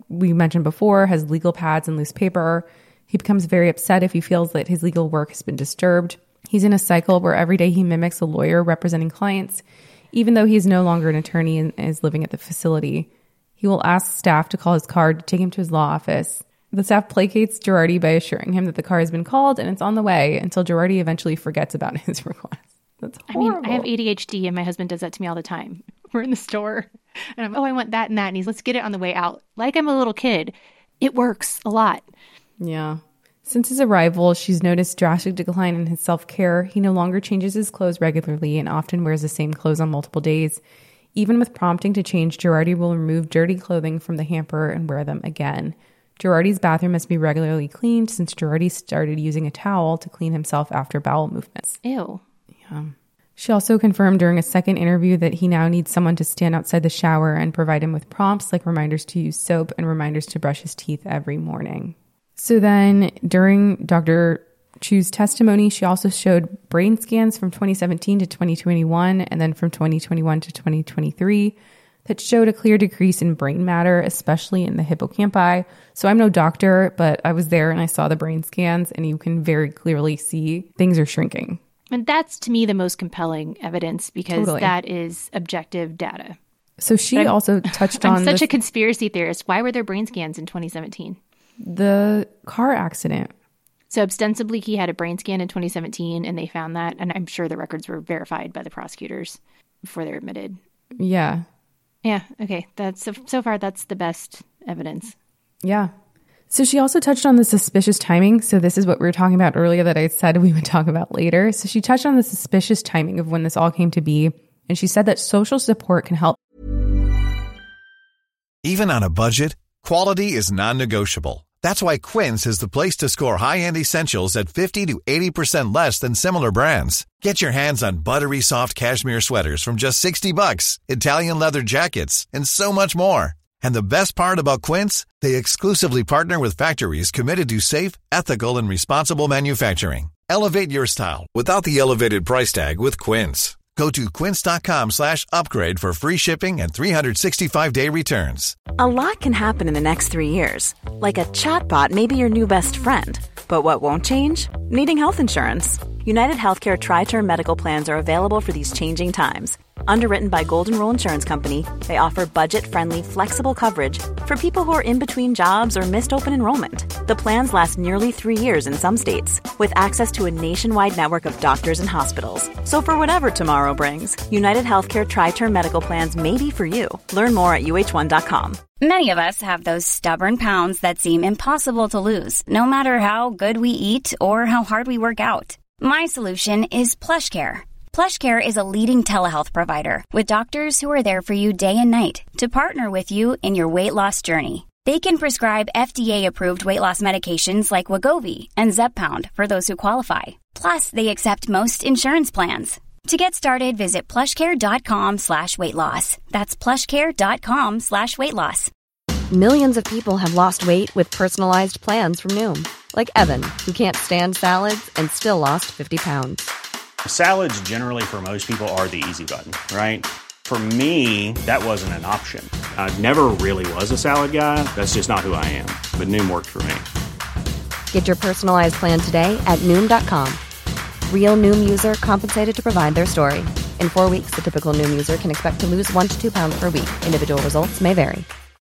we mentioned before, has legal pads and loose paper. He becomes very upset if he feels that his legal work has been disturbed. He's in a cycle where every day he mimics a lawyer representing clients, even though he is no longer an attorney and is living at the facility. He will ask staff to call his car to take him to his law office. The staff placates Girardi by assuring him that the car has been called and it's on the way until Girardi eventually forgets about his request. That's horrible.
I have ADHD and my husband does that to me all the time. We're in the store and I want that and that. And he's, let's get it on the way out. Like I'm a little kid. It works a lot.
Yeah. Since his arrival, she's noticed drastic decline in his self-care. He no longer changes his clothes regularly and often wears the same clothes on multiple days. Even with prompting to change, Girardi will remove dirty clothing from the hamper and wear them again. Girardi's bathroom must be regularly cleaned since Girardi started using a towel to clean himself after bowel movements.
Ew.
Yeah. She also confirmed during a second interview that he now needs someone to stand outside the shower and provide him with prompts like reminders to use soap and reminders to brush his teeth every morning. So then during Dr. Chu's testimony, she also showed brain scans from 2017 to 2021 and then from 2021 to 2023 that showed a clear decrease in brain matter, especially in the hippocampi. So I'm no doctor, but I was there and I saw the brain scans and you can very clearly see things are shrinking.
And that's, to me, the most compelling evidence because that is objective data.
So she also touched on
I'm such a conspiracy theorist. Why were there brain scans in 2017?
The car accident.
So ostensibly he had a brain scan in 2017 and they found that. And I'm sure the records were verified by the prosecutors before they were admitted.
Yeah.
Yeah. Okay. That's so far, that's the best evidence.
Yeah. So she also touched on the suspicious timing. So this is what we were talking about earlier that I said we would talk about later. So she touched on the suspicious timing of when this all came to be. And she said that social support can help.
Even on a budget, quality is non-negotiable. That's why Quince is the place to score high-end essentials at 50 to 80% less than similar brands. Get your hands on buttery soft cashmere sweaters from just $60, Italian leather jackets, and so much more. And the best part about Quince, they exclusively partner with factories committed to safe, ethical, and responsible manufacturing. Elevate your style without the elevated price tag with Quince. Go to quince.com/upgrade for free shipping and 365-day returns.
A lot can happen in the next 3 years. Like a chatbot may be your new best friend. But what won't change? Needing health insurance. United Healthcare Tri-Term Medical Plans are available for these changing times. Underwritten by Golden Rule Insurance Company, they offer budget-friendly, flexible coverage for people who are in between jobs or missed open enrollment. The plans last nearly 3 years in some states, with access to a nationwide network of doctors and hospitals. So for whatever tomorrow brings, United Healthcare Tri-Term Medical Plans may be for you. Learn more at UH1.com.
Many of us have those stubborn pounds that seem impossible to lose, no matter how good we eat or how hard we work out. My solution is PlushCare. PlushCare is a leading telehealth provider with doctors who are there for you day and night to partner with you in your weight loss journey. They can prescribe FDA-approved weight loss medications like Wegovy and Zepbound for those who qualify. Plus, they accept most insurance plans. To get started, visit plushcare.com/weightloss. That's plushcare.com/weightloss.
Millions of people have lost weight with personalized plans from Noom. Like Evan, who can't stand salads and still lost 50 pounds.
Salads generally for most people are the easy button, right? For me, that wasn't an option. I never really was a salad guy. That's just not who I am. But Noom worked for me.
Get your personalized plan today at Noom.com. Real Noom user compensated to provide their story. In 4 weeks, the typical Noom user can expect to lose 1 to 2 pounds per week. Individual results may vary.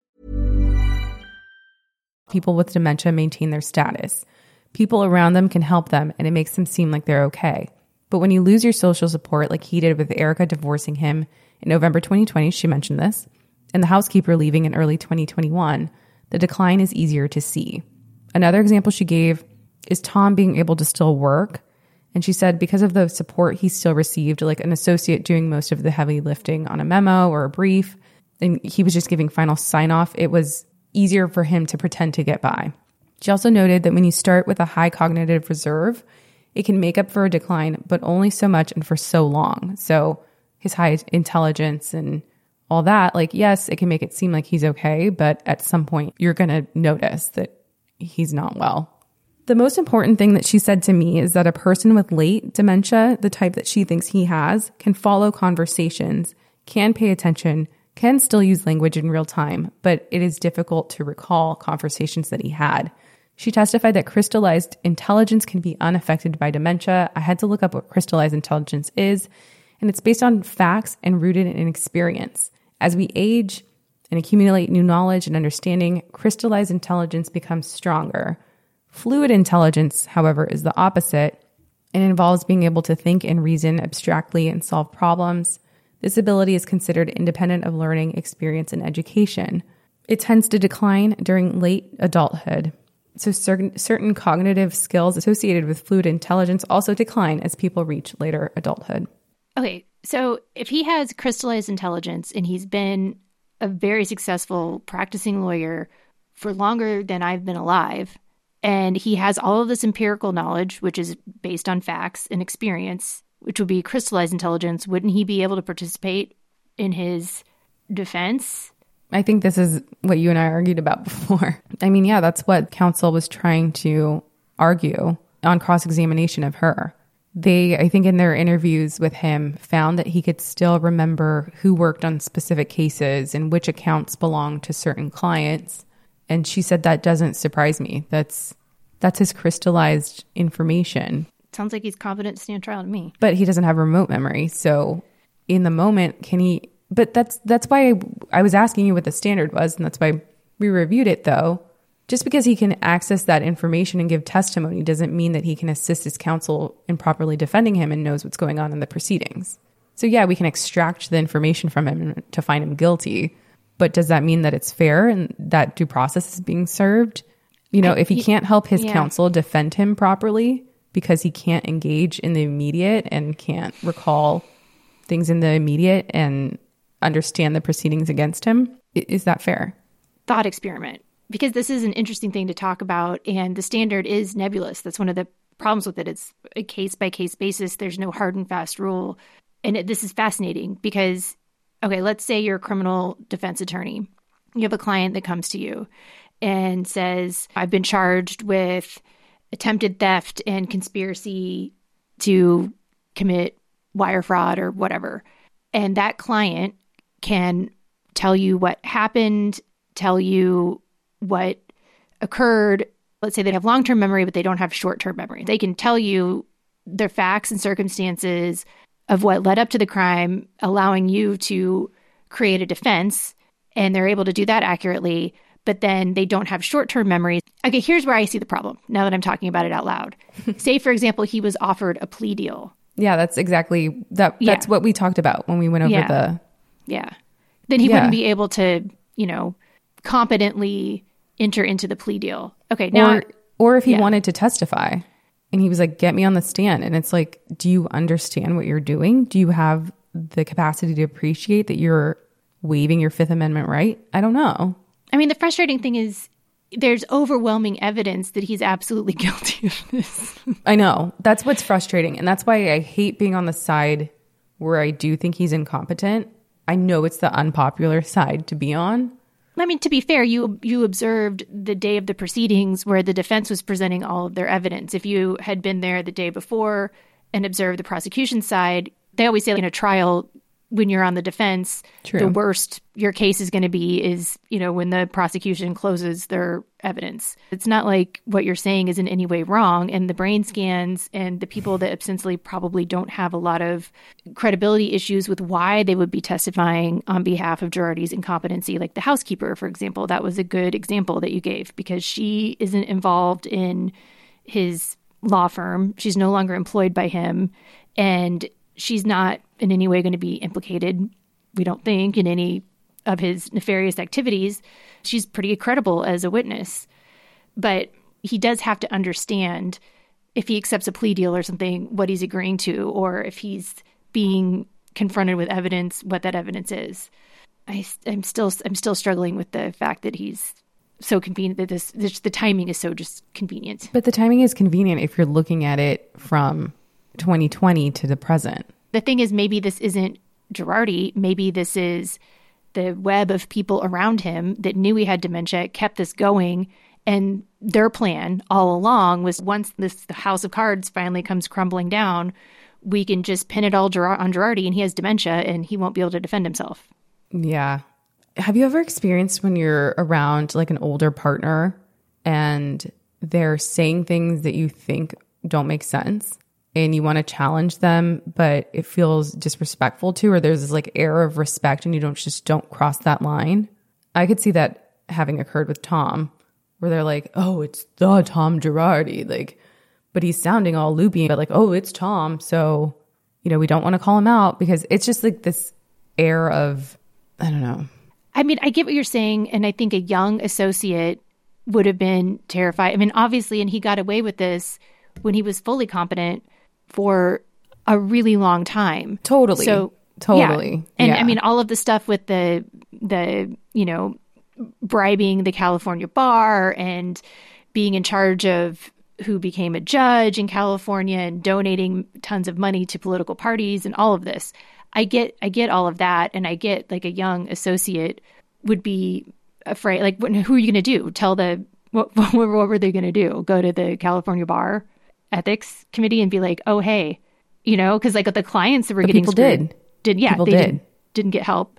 People with dementia maintain their status. People around them can help them, and it makes them seem like they're okay. But when you lose your social support, like he did with Erica divorcing him in November 2020, she mentioned this, and the housekeeper leaving in early 2021, the decline is easier to see. Another example she gave is Tom being able to still work. And she said because of the support he still received, like an associate doing most of the heavy lifting on a memo or a brief, and he was just giving final sign-off, it was easier for him to pretend to get by. She also noted that when you start with a high cognitive reserve, it can make up for a decline, but only so much and for so long. So his high intelligence and all that, like, yes, it can make it seem like he's okay, but at some point you're going to notice that he's not well. The most important thing that she said to me is that a person with late dementia, the type that she thinks he has, can follow conversations, can pay attention, can still use language in real time, but it is difficult to recall conversations that he had. She testified that crystallized intelligence can be unaffected by dementia. I had to look up what crystallized intelligence is, and it's based on facts and rooted in experience. As we age and accumulate new knowledge and understanding, crystallized intelligence becomes stronger. Fluid intelligence, however, is the opposite. It involves being able to think and reason abstractly and solve problems. This ability is considered independent of learning, experience, and education. It tends to decline during late adulthood. So certain cognitive skills associated with fluid intelligence also decline as people reach later adulthood.
Okay, so if he has crystallized intelligence and he's been a very successful practicing lawyer for longer than I've been alive, and he has all of this empirical knowledge, which is based on facts and experience, which would be crystallized intelligence, wouldn't he be able to participate in his defense?
I think this is what you and I argued about before. I mean, yeah, that's what counsel was trying to argue on cross-examination of her. They, I think in their interviews with him, found that he could still remember who worked on specific cases and which accounts belonged to certain clients. And she said that doesn't surprise me. That's his crystallized information.
Sounds like he's competent to stand trial to me.
But he doesn't have remote memory. So in the moment, can he... But that's why I was asking you what the standard was, and that's why we reviewed it, though. Just because he can access that information and give testimony doesn't mean that he can assist his counsel in properly defending him and knows what's going on in the proceedings. So yeah, we can extract the information from him to find him guilty, but does that mean that it's fair and that due process is being served? You know, if he can't help his counsel defend him properly because he can't engage in the immediate and can't recall things in the immediate and understand the proceedings against him, is that fair?
Thought experiment. Because this is an interesting thing to talk about, and the standard is nebulous. That's one of the problems with it. It's a case-by-case basis. There's no hard and fast rule. And this is fascinating because, okay, let's say you're a criminal defense attorney. You have a client that comes to you and says, I've been charged with attempted theft and conspiracy to commit wire fraud or whatever. And that client can tell you what happened, tell you what occurred. Let's say they have long-term memory, but they don't have short-term memory. They can tell you the facts and circumstances of what led up to the crime, allowing you to create a defense, and they're able to do that accurately, but then they don't have short-term memory. Okay, here's where I see the problem, now that I'm talking about it out loud. Say, for example, he was offered a plea deal.
Yeah, that's exactly, that's what we talked about when we went over the...
Yeah. Then he wouldn't be able to, competently enter into the plea deal. Okay, now...
Or if he wanted to testify and he was like, get me on the stand. And it's like, do you understand what you're doing? Do you have the capacity to appreciate that you're waiving your Fifth Amendment right? I don't know.
I mean, the frustrating thing is there's overwhelming evidence that he's absolutely guilty of this.
I know. That's what's frustrating. And that's why I hate being on the side where I do think he's incompetent. I know it's the unpopular side to be on.
I mean, to be fair, you observed the day of the proceedings where the defense was presenting all of their evidence. If you had been there the day before and observed the prosecution side, they always say in a trial, when you're on the defense, the worst your case is going to be is, when the prosecution closes their evidence. It's not like what you're saying is in any way wrong. And the brain scans and the people that ostensibly probably don't have a lot of credibility issues with why they would be testifying on behalf of Girardi's incompetency, like the housekeeper, for example. That was a good example that you gave because she isn't involved in his law firm. She's no longer employed by him. And she's not in any way going to be implicated, we don't think, in any of his nefarious activities. She's pretty credible as a witness. But he does have to understand if he accepts a plea deal or something, what he's agreeing to, or if he's being confronted with evidence, what that evidence is. I'm still struggling with the fact that he's so convenient, that the timing is so just convenient.
But the timing is convenient if you're looking at it from 2020 to the present.
The thing is, maybe this isn't Girardi. Maybe this is the web of people around him that knew he had dementia, kept this going. And their plan all along was once the house of cards finally comes crumbling down, we can just pin it all on Girardi and he has dementia and he won't be able to defend himself.
Yeah. Have you ever experienced when you're around like an older partner and they're saying things that you think don't make sense and you want to challenge them, but it feels disrespectful to, or there's this like air of respect and you don't cross that line? I could see that having occurred with Tom, where they're like, oh, it's the Tom Girardi, like, but he's sounding all loopy, but like, oh, it's Tom. So, you know, we don't want to call him out because it's just like this air of, I don't know.
I mean, I get what you're saying. And I think a young associate would have been terrified. I mean, obviously, and he got away with this when he was fully competent for a really long time.
Totally.
So
totally.
Yeah. And
yeah.
I mean, all of the stuff with the, you know, bribing the California bar and being in charge of who became a judge in California and donating tons of money to political parties and all of this. I get all of that. And I get like a young associate would be afraid, like, who are you going to do? Tell what were they going to do? Go to the California Bar Ethics Committee and be like, oh, hey, you know, because like the clients that were getting screwed didn't get help.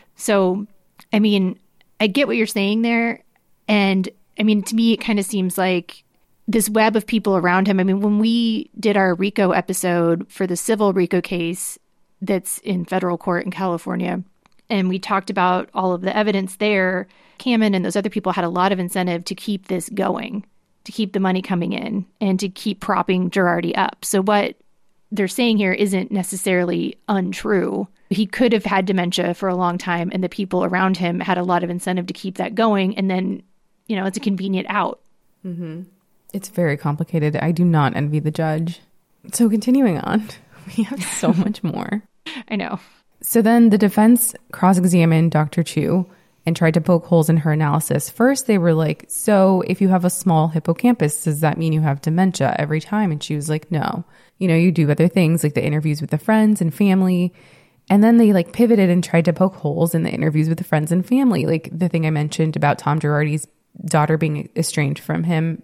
So, I mean, I get what you're saying there. And I mean, to me, it kind of seems like this web of people around him. I mean, when we did our RICO episode for the civil RICO case that's in federal court in California, and we talked about all of the evidence there, Kamen and those other people had a lot of incentive to keep this going, to keep the money coming in, and to keep propping Girardi up. So what they're saying here isn't necessarily untrue. He could have had dementia for a long time, and the people around him had a lot of incentive to keep that going. And then, you know, it's a convenient out.
Mm-hmm. It's very complicated. I do not envy the judge. So continuing on, we have so much more.
I know.
So then the defense cross-examined Dr. Chu and tried to poke holes in her analysis. First, they were like, so if you have a small hippocampus, does that mean you have dementia every time? And she was like, no. You know, you do other things like the interviews with the friends and family. And then they like pivoted and tried to poke holes in the interviews with the friends and family. Like the thing I mentioned about Tom Girardi's daughter being estranged from him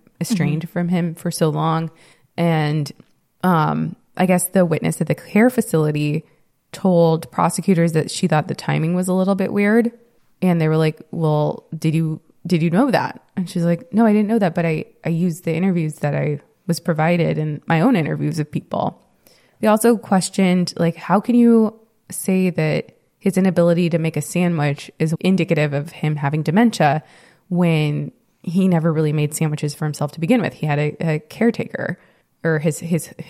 for so long. And I guess the witness at the care facility told prosecutors that she thought the timing was a little bit weird. And they were like, well, did you know that? And she's like, no, I didn't know that. But I used the interviews that I was provided in my own interviews with people. They also questioned, like, how can you say that his inability to make a sandwich is indicative of him having dementia when he never really made sandwiches for himself to begin with? He had a caretaker, or his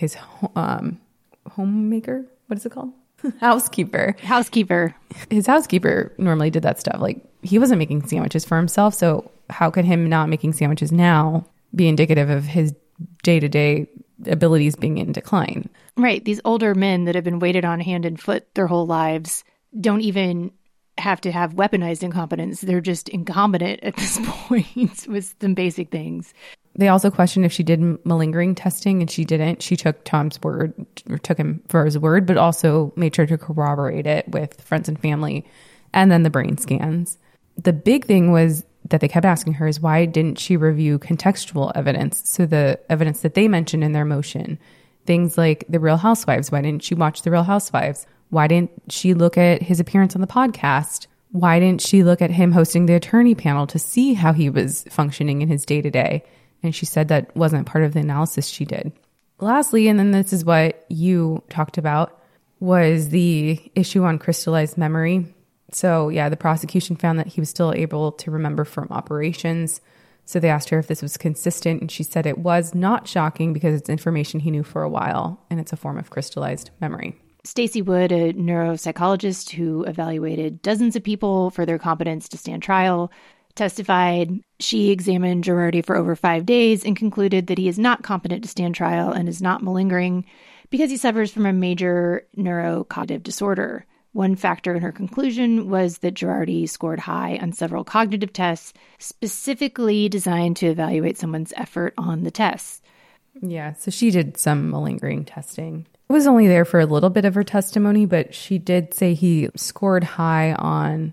homemaker. What is it called? Housekeeper. His housekeeper normally did that stuff. Like, he wasn't making sandwiches for himself. So how could him not making sandwiches now be indicative of his day-to-day abilities being in decline?
Right. These older men that have been waited on hand and foot their whole lives don't even have to have weaponized incompetence. They're just incompetent at this point with some basic things.
They also questioned if she did malingering testing, and she didn't. She took Tom's word, or took him for his word, but also made sure to corroborate it with friends and family, and then the brain scans. The big thing was that they kept asking her is, why didn't she review contextual evidence? So the evidence that they mentioned in their motion, things like the Real Housewives. Why didn't she watch the Real Housewives? Why didn't she look at his appearance on the podcast? Why didn't she look at him hosting the attorney panel to see how he was functioning in his day-to-day? And she said that wasn't part of the analysis she did. Lastly, and then this is what you talked about, was the issue on crystallized memory. So yeah, the prosecution found that he was still able to remember from operations. So they asked her if this was consistent, and she said it was. Not shocking because it's information he knew for a while, and it's a form of crystallized memory.
Stacey Wood, a neuropsychologist who evaluated dozens of people for their competence to stand trial, testified. She examined Girardi for over 5 days and concluded that he is not competent to stand trial and is not malingering because he suffers from a major neurocognitive disorder. One factor in her conclusion was that Girardi scored high on several cognitive tests specifically designed to evaluate someone's effort on the tests.
Yeah, so she did some malingering testing. It was only there for a little bit of her testimony, but she did say he scored high on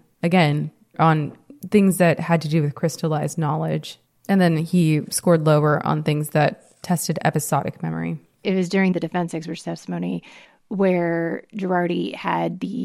things that had to do with crystallized knowledge. And then he scored lower on things that tested episodic memory.
It was during the defense expert's testimony where Girardi had the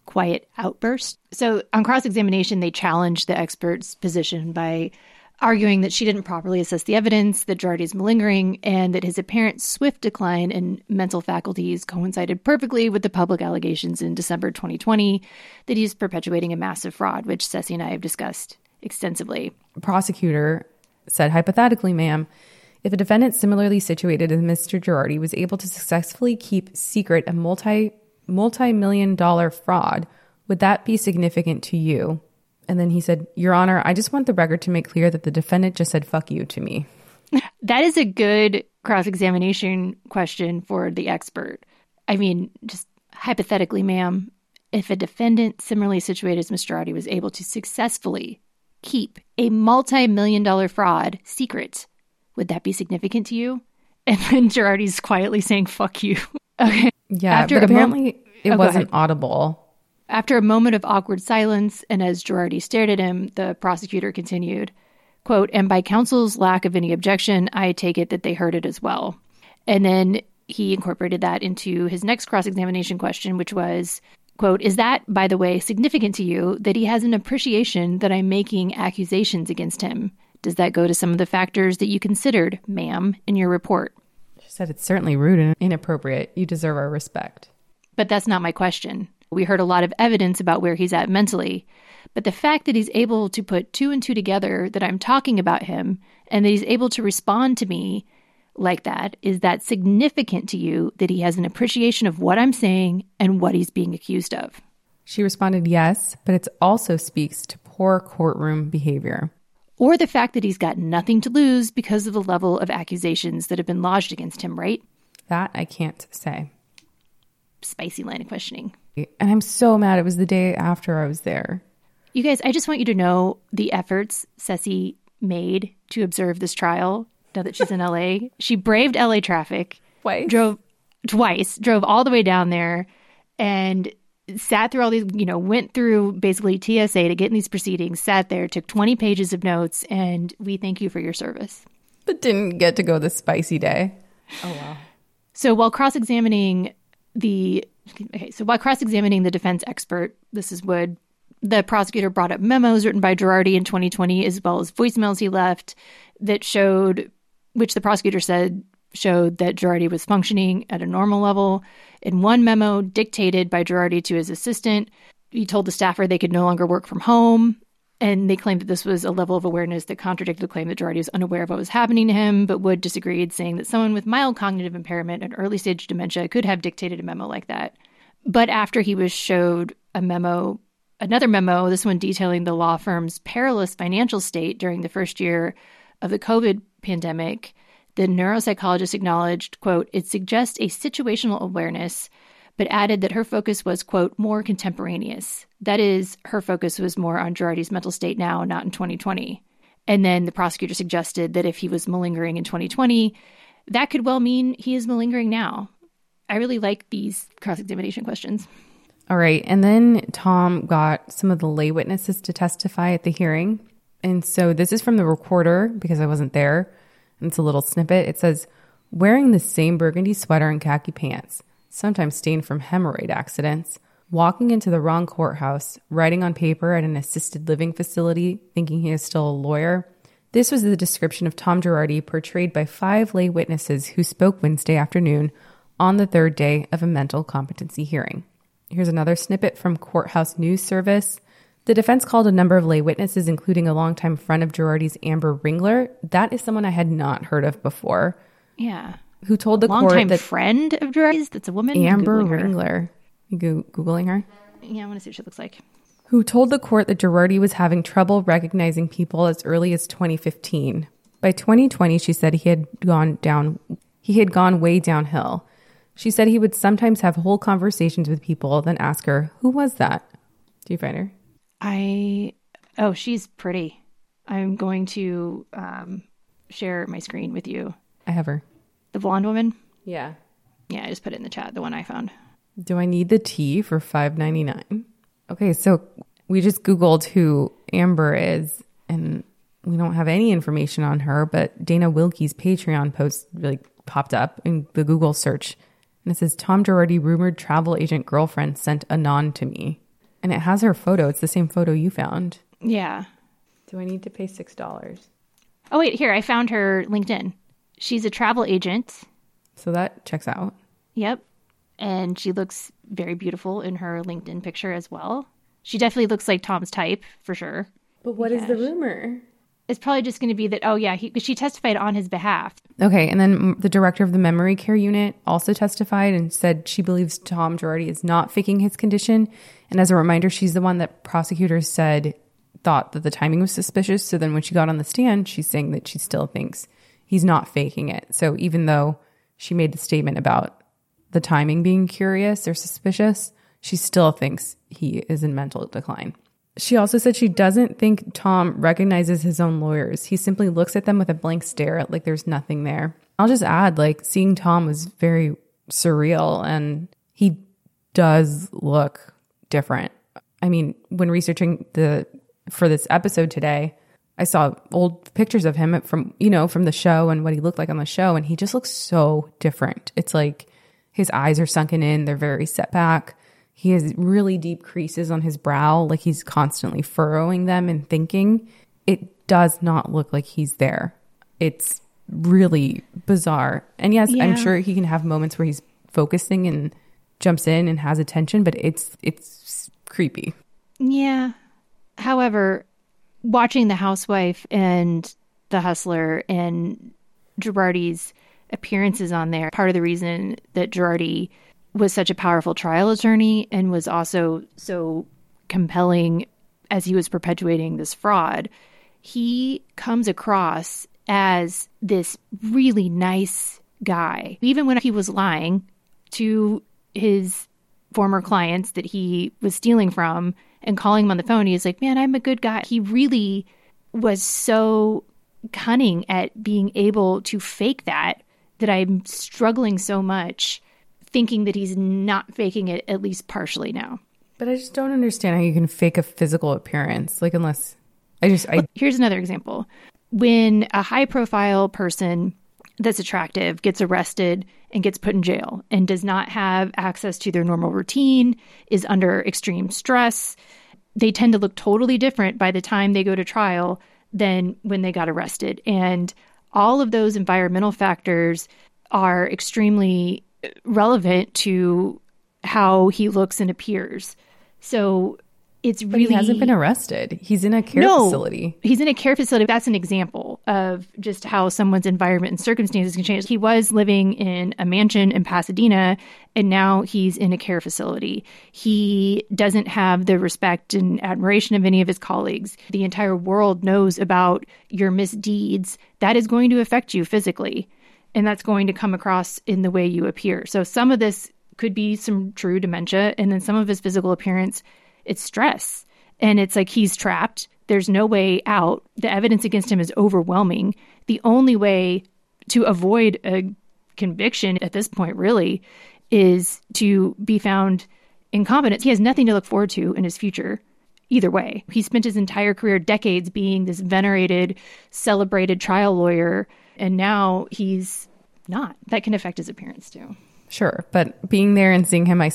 quiet outburst. So on cross-examination, they challenged the expert's position by arguing that she didn't properly assess the evidence, that Girardi is malingering, and that his apparent swift decline in mental faculties coincided perfectly with the public allegations in December 2020 that he's perpetuating a massive fraud, which Ceci and I have discussed extensively.
Prosecutor said, hypothetically, ma'am, if a defendant similarly situated as Mr. Girardi was able to successfully keep secret a multi-million-dollar fraud, would that be significant to you? And then he said, Your Honor, I just want the record to make clear that the defendant just said, fuck you to me.
That is a good cross-examination question for the expert. I mean, just hypothetically, ma'am, if a defendant similarly situated as Mr. Girardi was able to successfully keep a multi-million-dollar fraud secret, would that be significant to you? And then Girardi's quietly saying, fuck you. Okay.
Yeah, but apparently it wasn't audible.
After a moment of awkward silence, and as Girardi stared at him, the prosecutor continued, quote, and by counsel's lack of any objection, I take it that they heard it as well. And then he incorporated that into his next cross-examination question, which was, quote, is that, by the way, significant to you that he has an appreciation that I'm making accusations against him? Does that go to some of the factors that you considered, ma'am, in your report?
She said it's certainly rude and inappropriate. You deserve our respect.
But that's not my question. We heard a lot of evidence about where he's at mentally. But the fact that he's able to put two and two together, that I'm talking about him, and that he's able to respond to me like that, is that significant to you that he has an appreciation of what I'm saying and what he's being accused of?
She responded, yes, but it also speaks to poor courtroom behavior.
Or the fact that he's got nothing to lose because of the level of accusations that have been lodged against him, right?
That I can't say.
Spicy line of questioning.
And I'm so mad. It was the day after I was there.
You guys, I just want you to know the efforts Ceci made to observe this trial now that she's in LA. She braved LA traffic. Drove all the way down there and sat through all these, went through basically TSA to get in these proceedings, sat there, took 20 pages of notes, and we thank you for your service.
But didn't get to go the spicy day. Oh, wow.
So while cross-examining the defense expert, this is Wood, the prosecutor brought up memos written by Girardi in 2020, as well as voicemails he left that which the prosecutor said showed that Girardi was functioning at a normal level. In one memo dictated by Girardi to his assistant, he told the staffer they could no longer work from home. And they claimed that this was a level of awareness that contradicted the claim that Girardi was unaware of what was happening to him, but Wood disagreed, saying that someone with mild cognitive impairment and early-stage dementia could have dictated a memo like that. But after he was showed another memo, this one detailing the law firm's perilous financial state during the first year of the COVID pandemic, the neuropsychologist acknowledged, quote, it suggests a situational awareness, but added that her focus was, quote, more contemporaneous. That is, her focus was more on Girardi's mental state now, not in 2020. And then the prosecutor suggested that if he was malingering in 2020, that could well mean he is malingering now. I really like these cross-examination questions.
All right. And then Tom got some of the lay witnesses to testify at the hearing. And so this is from the recorder because I wasn't there. And it's a little snippet. It says, wearing the same burgundy sweater and khaki pants, sometimes stained from hemorrhoid accidents, walking into the wrong courthouse, writing on paper at an assisted living facility, thinking he is still a lawyer. This was the description of Tom Girardi portrayed by 5 lay witnesses who spoke Wednesday afternoon on the third day of a mental competency hearing. Here's another snippet from Courthouse News Service. The defense called a number of lay witnesses, including a longtime friend of Girardi's, Amber Ringler. That is someone I had not heard of before.
Yeah.
Who told the court
longtime
that
friend of Girardi's? That's a woman?
Amber Ringler. You Googling her?
Yeah, I want to see what she looks like.
Who told the court that Girardi was having trouble recognizing people as early as 2015. By 2020, she said he had gone way downhill. She said he would sometimes have whole conversations with people, then ask her, who was that? Do you find her?
She's pretty. I'm going to share my screen with you.
I have her.
The blonde woman?
Yeah.
Yeah, I just put it in the chat, the one I found.
Do I need the tea for $5.99? Okay, so we just Googled who Amber is, and we don't have any information on her, but Dana Wilkie's Patreon post really popped up in the Google search. And it says, Tom Girardi, rumored travel agent girlfriend, sent anon to me. And it has her photo. It's the same photo you found.
Yeah.
Do I need to pay $6?
Oh, wait, here. I found her LinkedIn. She's a travel agent.
So that checks out.
Yep. And she looks very beautiful in her LinkedIn picture as well. She definitely looks like Tom's type, for sure.
But what is the rumor?
It's probably just going to be that, oh, yeah, she testified on his behalf.
Okay, and then the director of the memory care unit also testified and said she believes Tom Girardi is not faking his condition. And as a reminder, she's the one that prosecutors said thought that the timing was suspicious. So then when she got on the stand, she's saying that she still thinks he's not faking it. So even though she made the statement about the timing being curious or suspicious, she still thinks he is in mental decline. She also said she doesn't think Tom recognizes his own lawyers. He simply looks at them with a blank stare, like there's nothing there. I'll just add, like, seeing Tom was very surreal, and he does look different. I mean, when researching for this episode today, I saw old pictures of him from the show and what he looked like on the show, and he just looks so different. It's like his eyes are sunken in, they're very set back. He has really deep creases on his brow, like he's constantly furrowing them and thinking. It does not look like he's there. It's really bizarre. And yes, yeah. I'm sure he can have moments where he's focusing and jumps in and has attention, but it's creepy.
Yeah. However, watching The Housewife and The Hustler and Girardi's appearances on there, part of the reason that Girardi was such a powerful trial attorney and was also so compelling as he was perpetuating this fraud, he comes across as this really nice guy. Even when he was lying to his former clients that he was stealing from and calling them on the phone, he was like, man, I'm a good guy. He really was so cunning at being able to fake that I'm struggling so much thinking that he's not faking it, at least partially now.
But I just don't understand how you can fake a physical appearance. Like, unless
Here's another example. When a high profile person that's attractive gets arrested and gets put in jail and does not have access to their normal routine, is under extreme stress, they tend to look totally different by the time they go to trial than when they got arrested. And all of those environmental factors are extremely relevant to how he looks and appears. So it's really...
But he hasn't been arrested. He's in a care facility.
He's in a care facility. That's an example of just how someone's environment and circumstances can change. He was living in a mansion in Pasadena, and now he's in a care facility. He doesn't have the respect and admiration of any of his colleagues. The entire world knows about your misdeeds. That is going to affect you physically. And that's going to come across in the way you appear. So some of this could be some true dementia. And then some of his physical appearance, it's stress. And it's like he's trapped. There's no way out. The evidence against him is overwhelming. The only way to avoid a conviction at this point, really, is to be found incompetent. He has nothing to look forward to in his future. Either way, he spent his entire career, decades, being this venerated, celebrated trial lawyer. And now he's not. That can affect his appearance too.
Sure. But being there and seeing him, I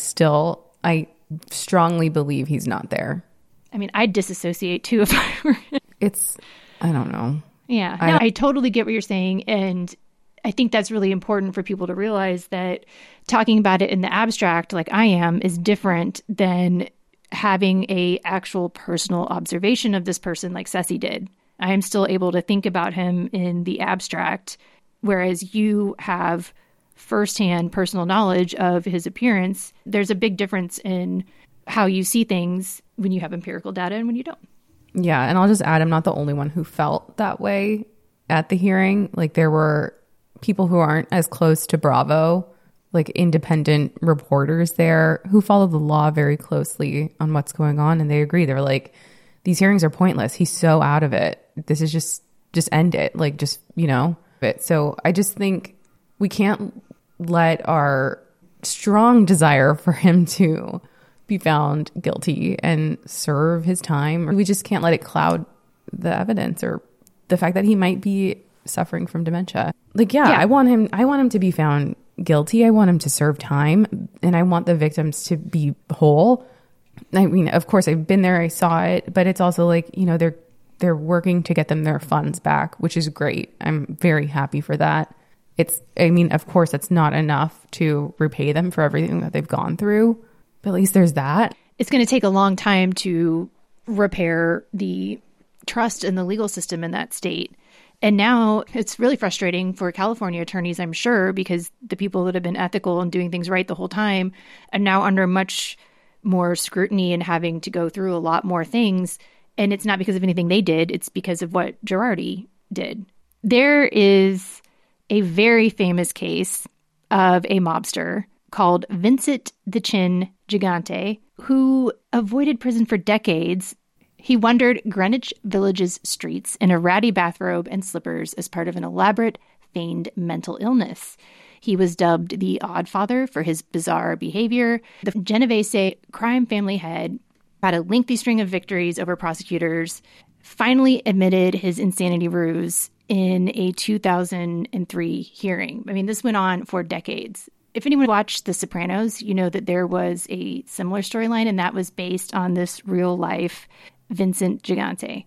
strongly believe he's not there.
I mean, I'd disassociate too if I were.
I don't know.
Yeah. No, I totally get what you're saying. And I think that's really important for people to realize that talking about it in the abstract, like I am, is different than having a actual personal observation of this person like Ceci did. I am still able to think about him in the abstract, whereas you have firsthand personal knowledge of his appearance. There's a big difference in how you see things when you have empirical data and when you don't.
Yeah, and I'll just add, I'm not the only one who felt that way at the hearing. Like, there were people who aren't as close to Bravo, like independent reporters there, who follow the law very closely on what's going on, and they agree. They're like, these hearings are pointless. He's so out of it. This is just end it. Like, just, it. So I just think we can't let our strong desire for him to be found guilty and serve his time, we just can't let it cloud the evidence or the fact that he might be suffering from dementia. Like, yeah. I want him to be found guilty. I want him to serve time, and I want the victims to be whole. I mean, of course, I've been there, I saw it, but it's also like, you know, they're working to get them their funds back, which is great. I'm very happy for that. I mean, of course, it's not enough to repay them for everything that they've gone through, but at least there's that.
It's going to take a long time to repair the trust in the legal system in that state. And now it's really frustrating for California attorneys, I'm sure, because the people that have been ethical and doing things right the whole time are now under much more scrutiny and having to go through a lot more things. And it's not because of anything they did. It's because of what Girardi did. There is a very famous case of a mobster called Vincent the Chin Gigante, who avoided prison for decades. He wandered Greenwich Village's streets in a ratty bathrobe and slippers as part of an elaborate, feigned mental illness. He was dubbed the Odd Father for his bizarre behavior. The Genovese crime family head had a lengthy string of victories over prosecutors, finally admitted his insanity ruse in a 2003 hearing. I mean, this went on for decades. If anyone watched The Sopranos, you know that there was a similar storyline, and that was based on this real-life Vincent Gigante.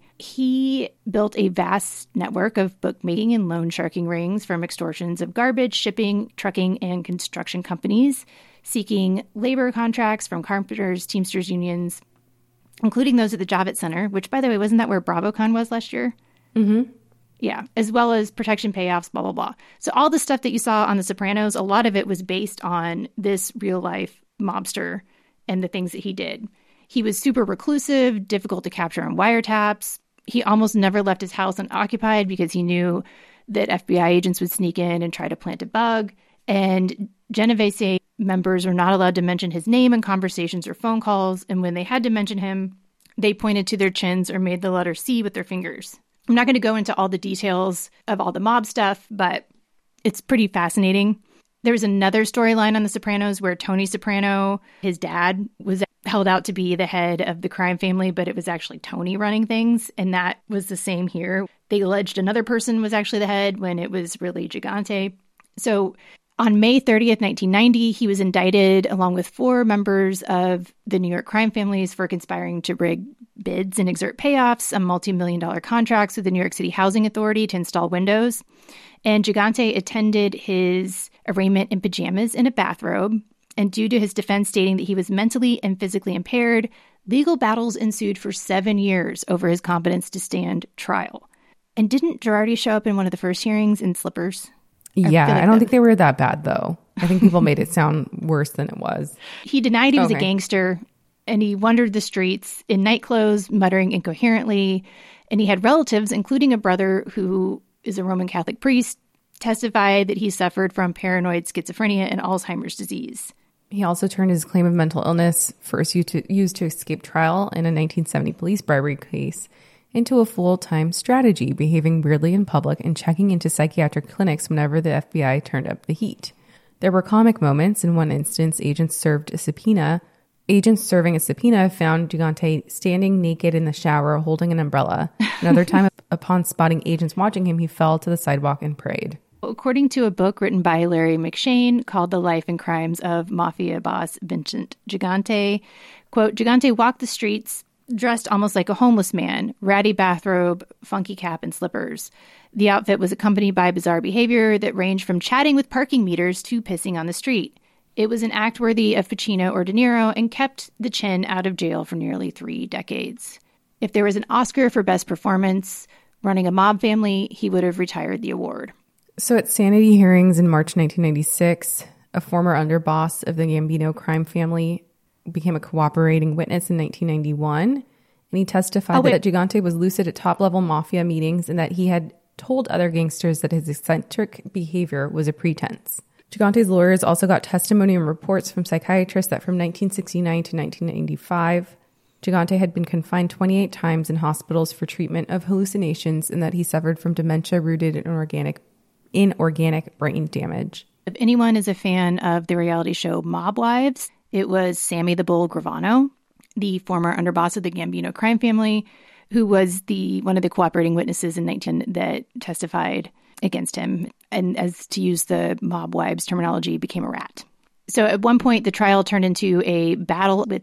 He built a vast network of bookmaking and loan sharking rings from extortions of garbage, shipping, trucking, and construction companies, seeking labor contracts from carpenters, Teamsters unions, including those at the Javits Center, which, by the way, wasn't that where BravoCon was last year?
Mm-hmm.
Yeah, as well as protection payoffs, blah, blah, blah. So all the stuff that you saw on The Sopranos, a lot of it was based on this real-life mobster and the things that he did. He was super reclusive, difficult to capture on wiretaps. He almost never left his house unoccupied because he knew that FBI agents would sneak in and try to plant a bug. And Genovese members were not allowed to mention his name in conversations or phone calls. And when they had to mention him, they pointed to their chins or made the letter C with their fingers. I'm not going to go into all the details of all the mob stuff, but it's pretty fascinating. There was another storyline on The Sopranos where Tony Soprano, his dad, was held out to be the head of the crime family, but it was actually Tony running things. And that was the same here. They alleged another person was actually the head when it was really Gigante. So on May 30th, 1990, he was indicted along with 4 members of the New York crime families for conspiring to rig bids and exert payoffs on multi-million-dollar contracts with the New York City Housing Authority to install windows. And Gigante attended his arraignment in pajamas in a bathrobe. And due to his defense stating that he was mentally and physically impaired, legal battles ensued for 7 years over his competence to stand trial. And didn't Girardi show up in one of the first hearings in slippers?
I don't think they were that bad, though. I think people made it sound worse than it was.
He denied he was a gangster, and he wandered the streets in nightclothes, muttering incoherently. And he had relatives, including a brother who is a Roman Catholic priest, testified that he suffered from paranoid schizophrenia and Alzheimer's disease.
He also turned his claim of mental illness, first used to escape trial in a 1970 police bribery case, into a full-time strategy, behaving weirdly in public and checking into psychiatric clinics whenever the FBI turned up the heat. There were comic moments. In one instance, agents serving a subpoena found Gigante standing naked in the shower holding an umbrella. Another time, upon spotting agents watching him, he fell to the sidewalk and prayed.
According to a book written by Larry McShane called The Life and Crimes of Mafia Boss Vincent Gigante, quote, Gigante walked the streets dressed almost like a homeless man, ratty bathrobe, funky cap, and slippers. The outfit was accompanied by bizarre behavior that ranged from chatting with parking meters to pissing on the street. It was an act worthy of Pacino or De Niro and kept the Chin out of jail for nearly 3 decades. If there was an Oscar for best performance running a mob family, he would have retired the award.
So at sanity hearings in March 1996, a former underboss of the Gambino crime family became a cooperating witness in 1991, and he testified that Gigante was lucid at top-level mafia meetings and that he had told other gangsters that his eccentric behavior was a pretense. Gigante's lawyers also got testimony and reports from psychiatrists that from 1969 to 1995, Gigante had been confined 28 times in hospitals for treatment of hallucinations and that he suffered from dementia rooted in organic brain damage.
If anyone is a fan of the reality show Mob Wives, it was Sammy the Bull Gravano, the former underboss of the Gambino crime family, who was one of the cooperating witnesses in 19 that testified against him, and as to use the Mob Wives terminology, became a rat. So at one point, the trial turned into a battle with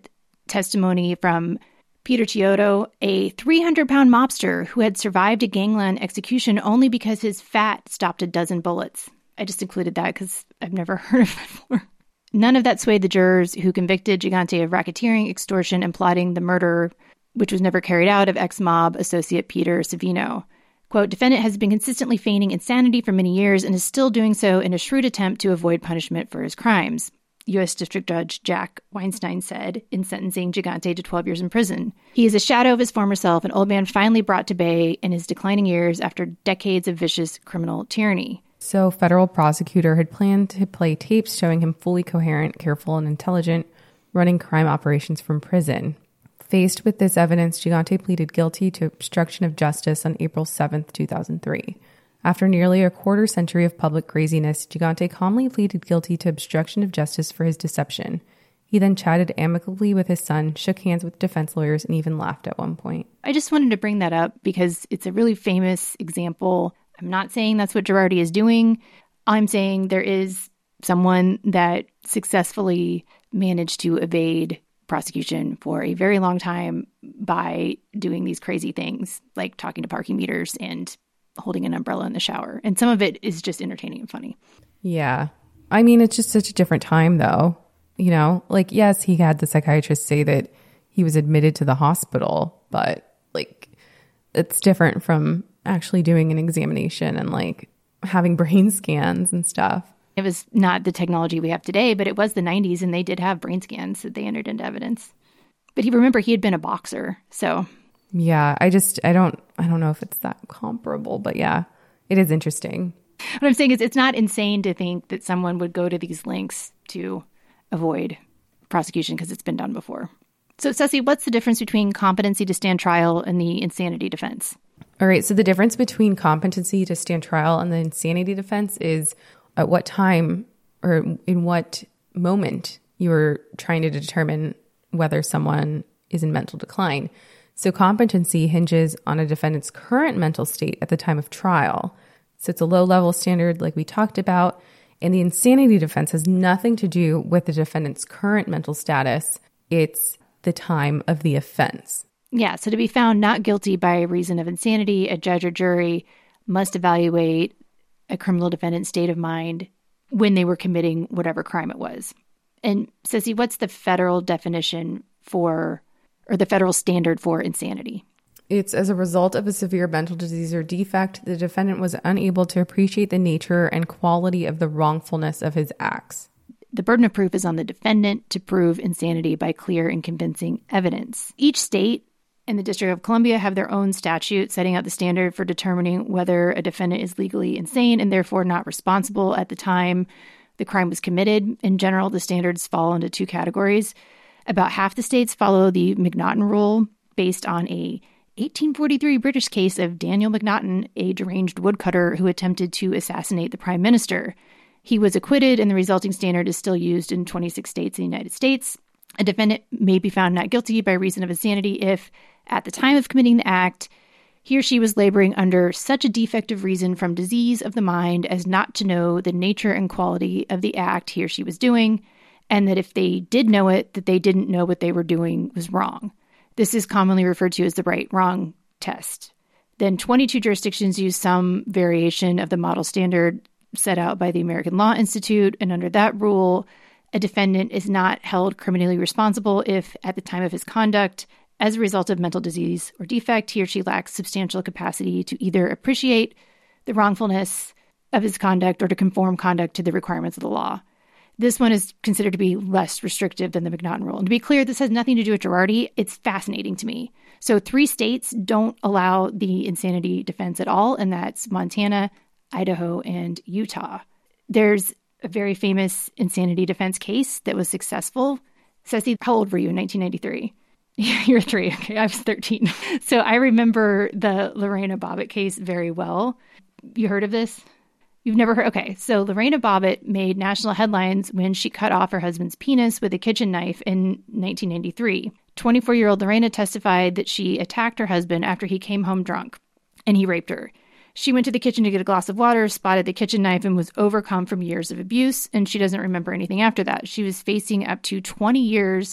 testimony from Peter Chiodo, a 300-pound mobster who had survived a gangland execution only because his fat stopped a dozen bullets. I just included that because I've never heard of it before. None of that swayed the jurors who convicted Gigante of racketeering, extortion, and plotting the murder, which was never carried out, of ex-mob associate Peter Savino. Quote, defendant has been consistently feigning insanity for many years and is still doing so in a shrewd attempt to avoid punishment for his crimes, U.S. District Judge Jack Weinstein said in sentencing Gigante to 12 years in prison. He is a shadow of his former self, an old man finally brought to bay in his declining years after decades of vicious criminal tyranny.
So, federal prosecutor had planned to play tapes showing him fully coherent, careful, and intelligent, running crime operations from prison. Faced with this evidence, Gigante pleaded guilty to obstruction of justice on April 7th, 2003. After nearly a quarter century of public craziness, Gigante calmly pleaded guilty to obstruction of justice for his deception. He then chatted amicably with his son, shook hands with defense lawyers, and even laughed at one point.
I just wanted to bring that up because it's a really famous example. I'm not saying that's what Girardi is doing. I'm saying there is someone that successfully managed to evade prosecution for a very long time by doing these crazy things, like talking to parking meters and holding an umbrella in the shower. And some of it is just entertaining and funny.
Yeah. I mean, it's just such a different time, though. You know, like, yes, he had the psychiatrist say that he was admitted to the hospital, but, like, it's different from actually doing an examination and, like, having brain scans and stuff.
It was not the technology we have today, but it was the 90s, and they did have brain scans that they entered into evidence. But remember, he had been a boxer, so...
Yeah, I don't know if it's that comparable, but yeah, it is interesting.
What I'm saying is it's not insane to think that someone would go to these lengths to avoid prosecution because it's been done before. So, Ceci, what's the difference between competency to stand trial and the insanity defense?
All right, so the difference between competency to stand trial and the insanity defense is at what time or in what moment you're trying to determine whether someone is in mental decline. So competency hinges on a defendant's current mental state at the time of trial. So it's a low-level standard like we talked about. And the insanity defense has nothing to do with the defendant's current mental status. It's the time of the offense.
Yeah, so to be found not guilty by reason of insanity, a judge or jury must evaluate a criminal defendant's state of mind when they were committing whatever crime it was. And Ceci, what's the federal definition for, or the federal standard for insanity?
It's as a result of a severe mental disease or defect, the defendant was unable to appreciate the nature and quality of the wrongfulness of his acts.
The burden of proof is on the defendant to prove insanity by clear and convincing evidence. Each state and the District of Columbia have their own statute setting out the standard for determining whether a defendant is legally insane and therefore not responsible at the time the crime was committed. In general, the standards fall into two categories. About half the states follow the McNaughton rule based on a 1843 British case of Daniel McNaughton, a deranged woodcutter who attempted to assassinate the prime minister. He was acquitted, and the resulting standard is still used in 26 states in the United States. A defendant may be found not guilty by reason of insanity if, at the time of committing the act, he or she was laboring under such a defective reason from disease of the mind as not to know the nature and quality of the act he or she was doing, and that if they did know it, that they didn't know what they were doing was wrong. This is commonly referred to as the right-wrong test. Then 22 jurisdictions use some variation of the model standard set out by the American Law Institute, and under that rule, a defendant is not held criminally responsible if, at the time of his conduct, as a result of mental disease or defect, he or she lacks substantial capacity to either appreciate the wrongfulness of his conduct or to conform conduct to the requirements of the law. This one is considered to be less restrictive than the McNaughton rule. And to be clear, this has nothing to do with Girardi. It's fascinating to me. So 3 states don't allow the insanity defense at all, and that's Montana, Idaho, and Utah. There's a very famous insanity defense case that was successful. Ceci, how old were you in 1993? You're 3. Okay, I was 13. So I remember the Lorena Bobbitt case very well. You heard of this? You've never heard? Okay, so Lorena Bobbitt made national headlines when she cut off her husband's penis with a kitchen knife in 1993. 24-year-old Lorena testified that she attacked her husband after he came home drunk, and he raped her. She went to the kitchen to get a glass of water, spotted the kitchen knife, and was overcome from years of abuse, and she doesn't remember anything after that. She was facing up to 20 years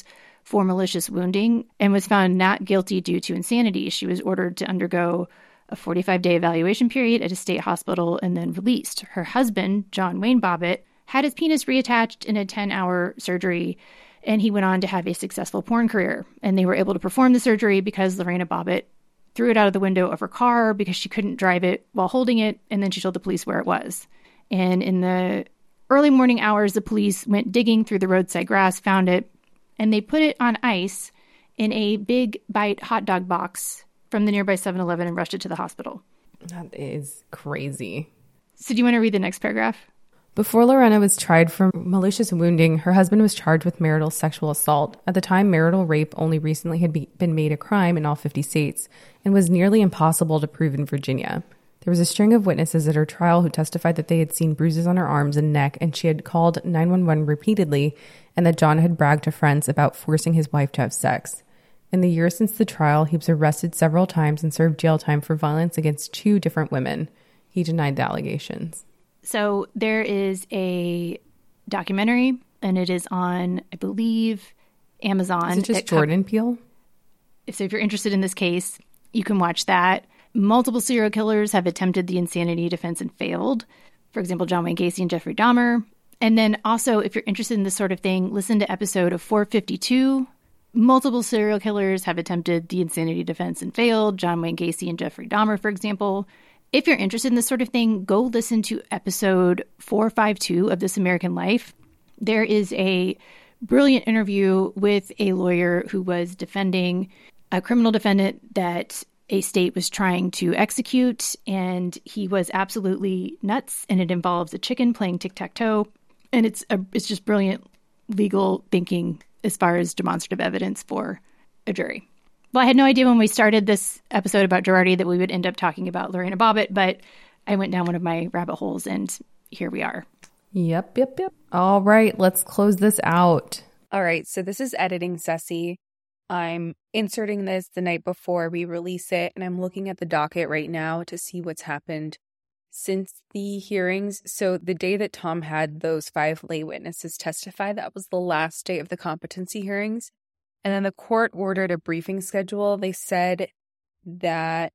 for malicious wounding and was found not guilty due to insanity. She was ordered to undergo a 45-day evaluation period at a state hospital and then released. Her husband, John Wayne Bobbitt, had his penis reattached in a 10-hour surgery, and he went on to have a successful porn career. And they were able to perform the surgery because Lorena Bobbitt threw it out of the window of her car because she couldn't drive it while holding it, and then she told the police where it was. And in the early morning hours, the police went digging through the roadside grass, found it, and they put it on ice in a Big Bite hot dog box from the nearby 7-Eleven and rushed it to the hospital.
That is crazy.
So do you want to read the next paragraph?
Before Lorena was tried for malicious wounding, her husband was charged with marital sexual assault. At the time, marital rape only recently had been made a crime in all 50 states and was nearly impossible to prove in Virginia. There was a string of witnesses at her trial who testified that they had seen bruises on her arms and neck, and she had called 911 repeatedly, and that John had bragged to friends about forcing his wife to have sex. In the years since the trial, he was arrested several times and served jail time for violence against 2 different women. He denied the allegations.
So there is a documentary, and it is on, I believe, Amazon.
Is it just Jordan Peele?
So if you're interested in this case, you can watch that. Multiple serial killers have attempted the insanity defense and failed. For example, John Wayne Gacy and Jeffrey Dahmer. And then also, if you're interested in this sort of thing, listen to episode of 452. Multiple serial killers have attempted the insanity defense and failed. John Wayne Gacy and Jeffrey Dahmer, for example. If you're interested in this sort of thing, go listen to episode 452 of This American Life. There is a brilliant interview with a lawyer who was defending a criminal defendant that a state was trying to execute, and he was absolutely nuts, and it involves a chicken playing tic-tac-toe, and it's just brilliant legal thinking as far as demonstrative evidence for a jury. Well, I had no idea when we started this episode about Girardi that we would end up talking about Lorena Bobbitt, but I went down one of my rabbit holes, and here we are.
Yep. All right, let's close this out.
All right, so this is Editing Ceci. I'm inserting this the night before we release it, and I'm looking at the docket right now to see what's happened since the hearings. So the day that Tom had those 5 lay witnesses testify, that was the last day of the competency hearings. And then the court ordered a briefing schedule. They said that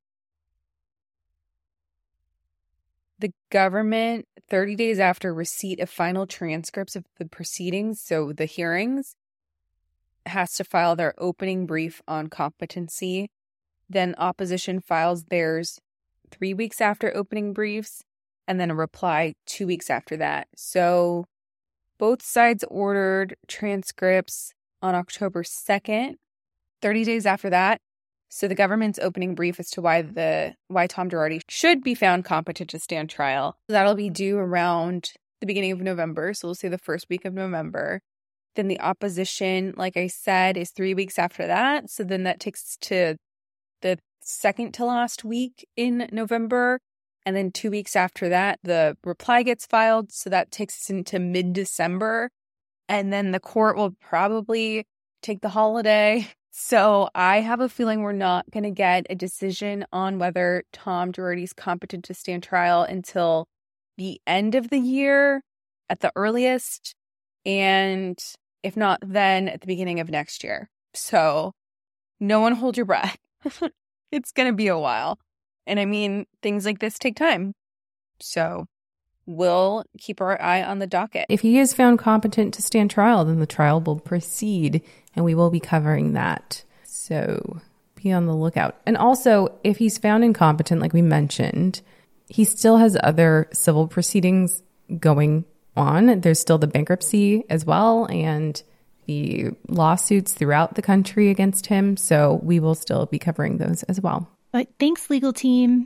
the government, 30 days after receipt of final transcripts of the proceedings, so the hearings, has to file their opening brief on competency. Then opposition files theirs 3 weeks after opening briefs, and then a reply 2 weeks after that. So both sides ordered transcripts on October 2nd, 30 days after that. So the government's opening brief as to why Tom Girardi should be found competent to stand trial. That'll be due around the beginning of November. So we'll say the first week of November. Then the opposition, like I said, is 3 weeks after that. So then that takes to the second to last week in November. And then 2 weeks after that, the reply gets filed. So that takes us into mid-December. And then the court will probably take the holiday. So I have a feeling we're not going to get a decision on whether Tom Girardi is competent to stand trial until the end of the year at the earliest. And if not, then at the beginning of next year. So no one hold your breath. It's going to be a while. And I mean, things like this take time. So we'll keep our eye on the docket.
If he is found competent to stand trial, then the trial will proceed, and we will be covering that. So be on the lookout. And also, if he's found incompetent, like we mentioned, he still has other civil proceedings going on. There's still the bankruptcy as well, and the lawsuits throughout the country against him. So we will still be covering those as well.
But thanks, legal team.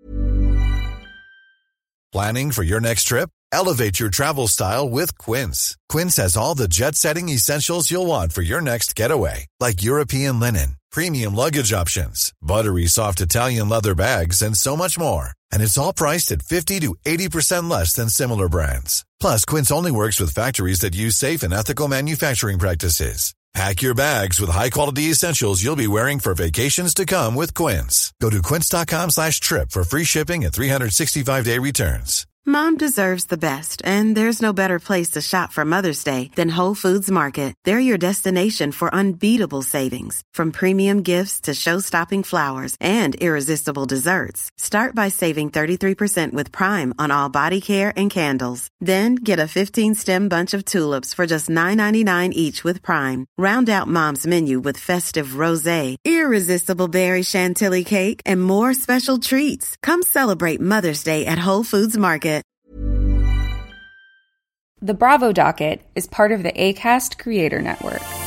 Planning for your next trip? Elevate your travel style with Quince. Quince has all the jet-setting essentials you'll want for your next getaway, like European linen, premium luggage options, buttery soft Italian leather bags, and so much more. And it's all priced at 50 to 80% less than similar brands. Plus, Quince only works with factories that use safe and ethical manufacturing practices. Pack your bags with high-quality essentials you'll be wearing for vacations to come with Quince. Go to quince.com/trip for free shipping and 365-day returns.
Mom deserves the best, and there's no better place to shop for Mother's Day than Whole Foods Market. They're your destination for unbeatable savings, from premium gifts to show-stopping flowers and irresistible desserts. Start by saving 33% with Prime on all body care and candles. Then get a 15-stem bunch of tulips for just $9.99 each with Prime. Round out Mom's menu with festive rosé, irresistible berry chantilly cake, and more special treats. Come celebrate Mother's Day at Whole Foods Market.
The Bravo Docket is part of the Acast Creator Network.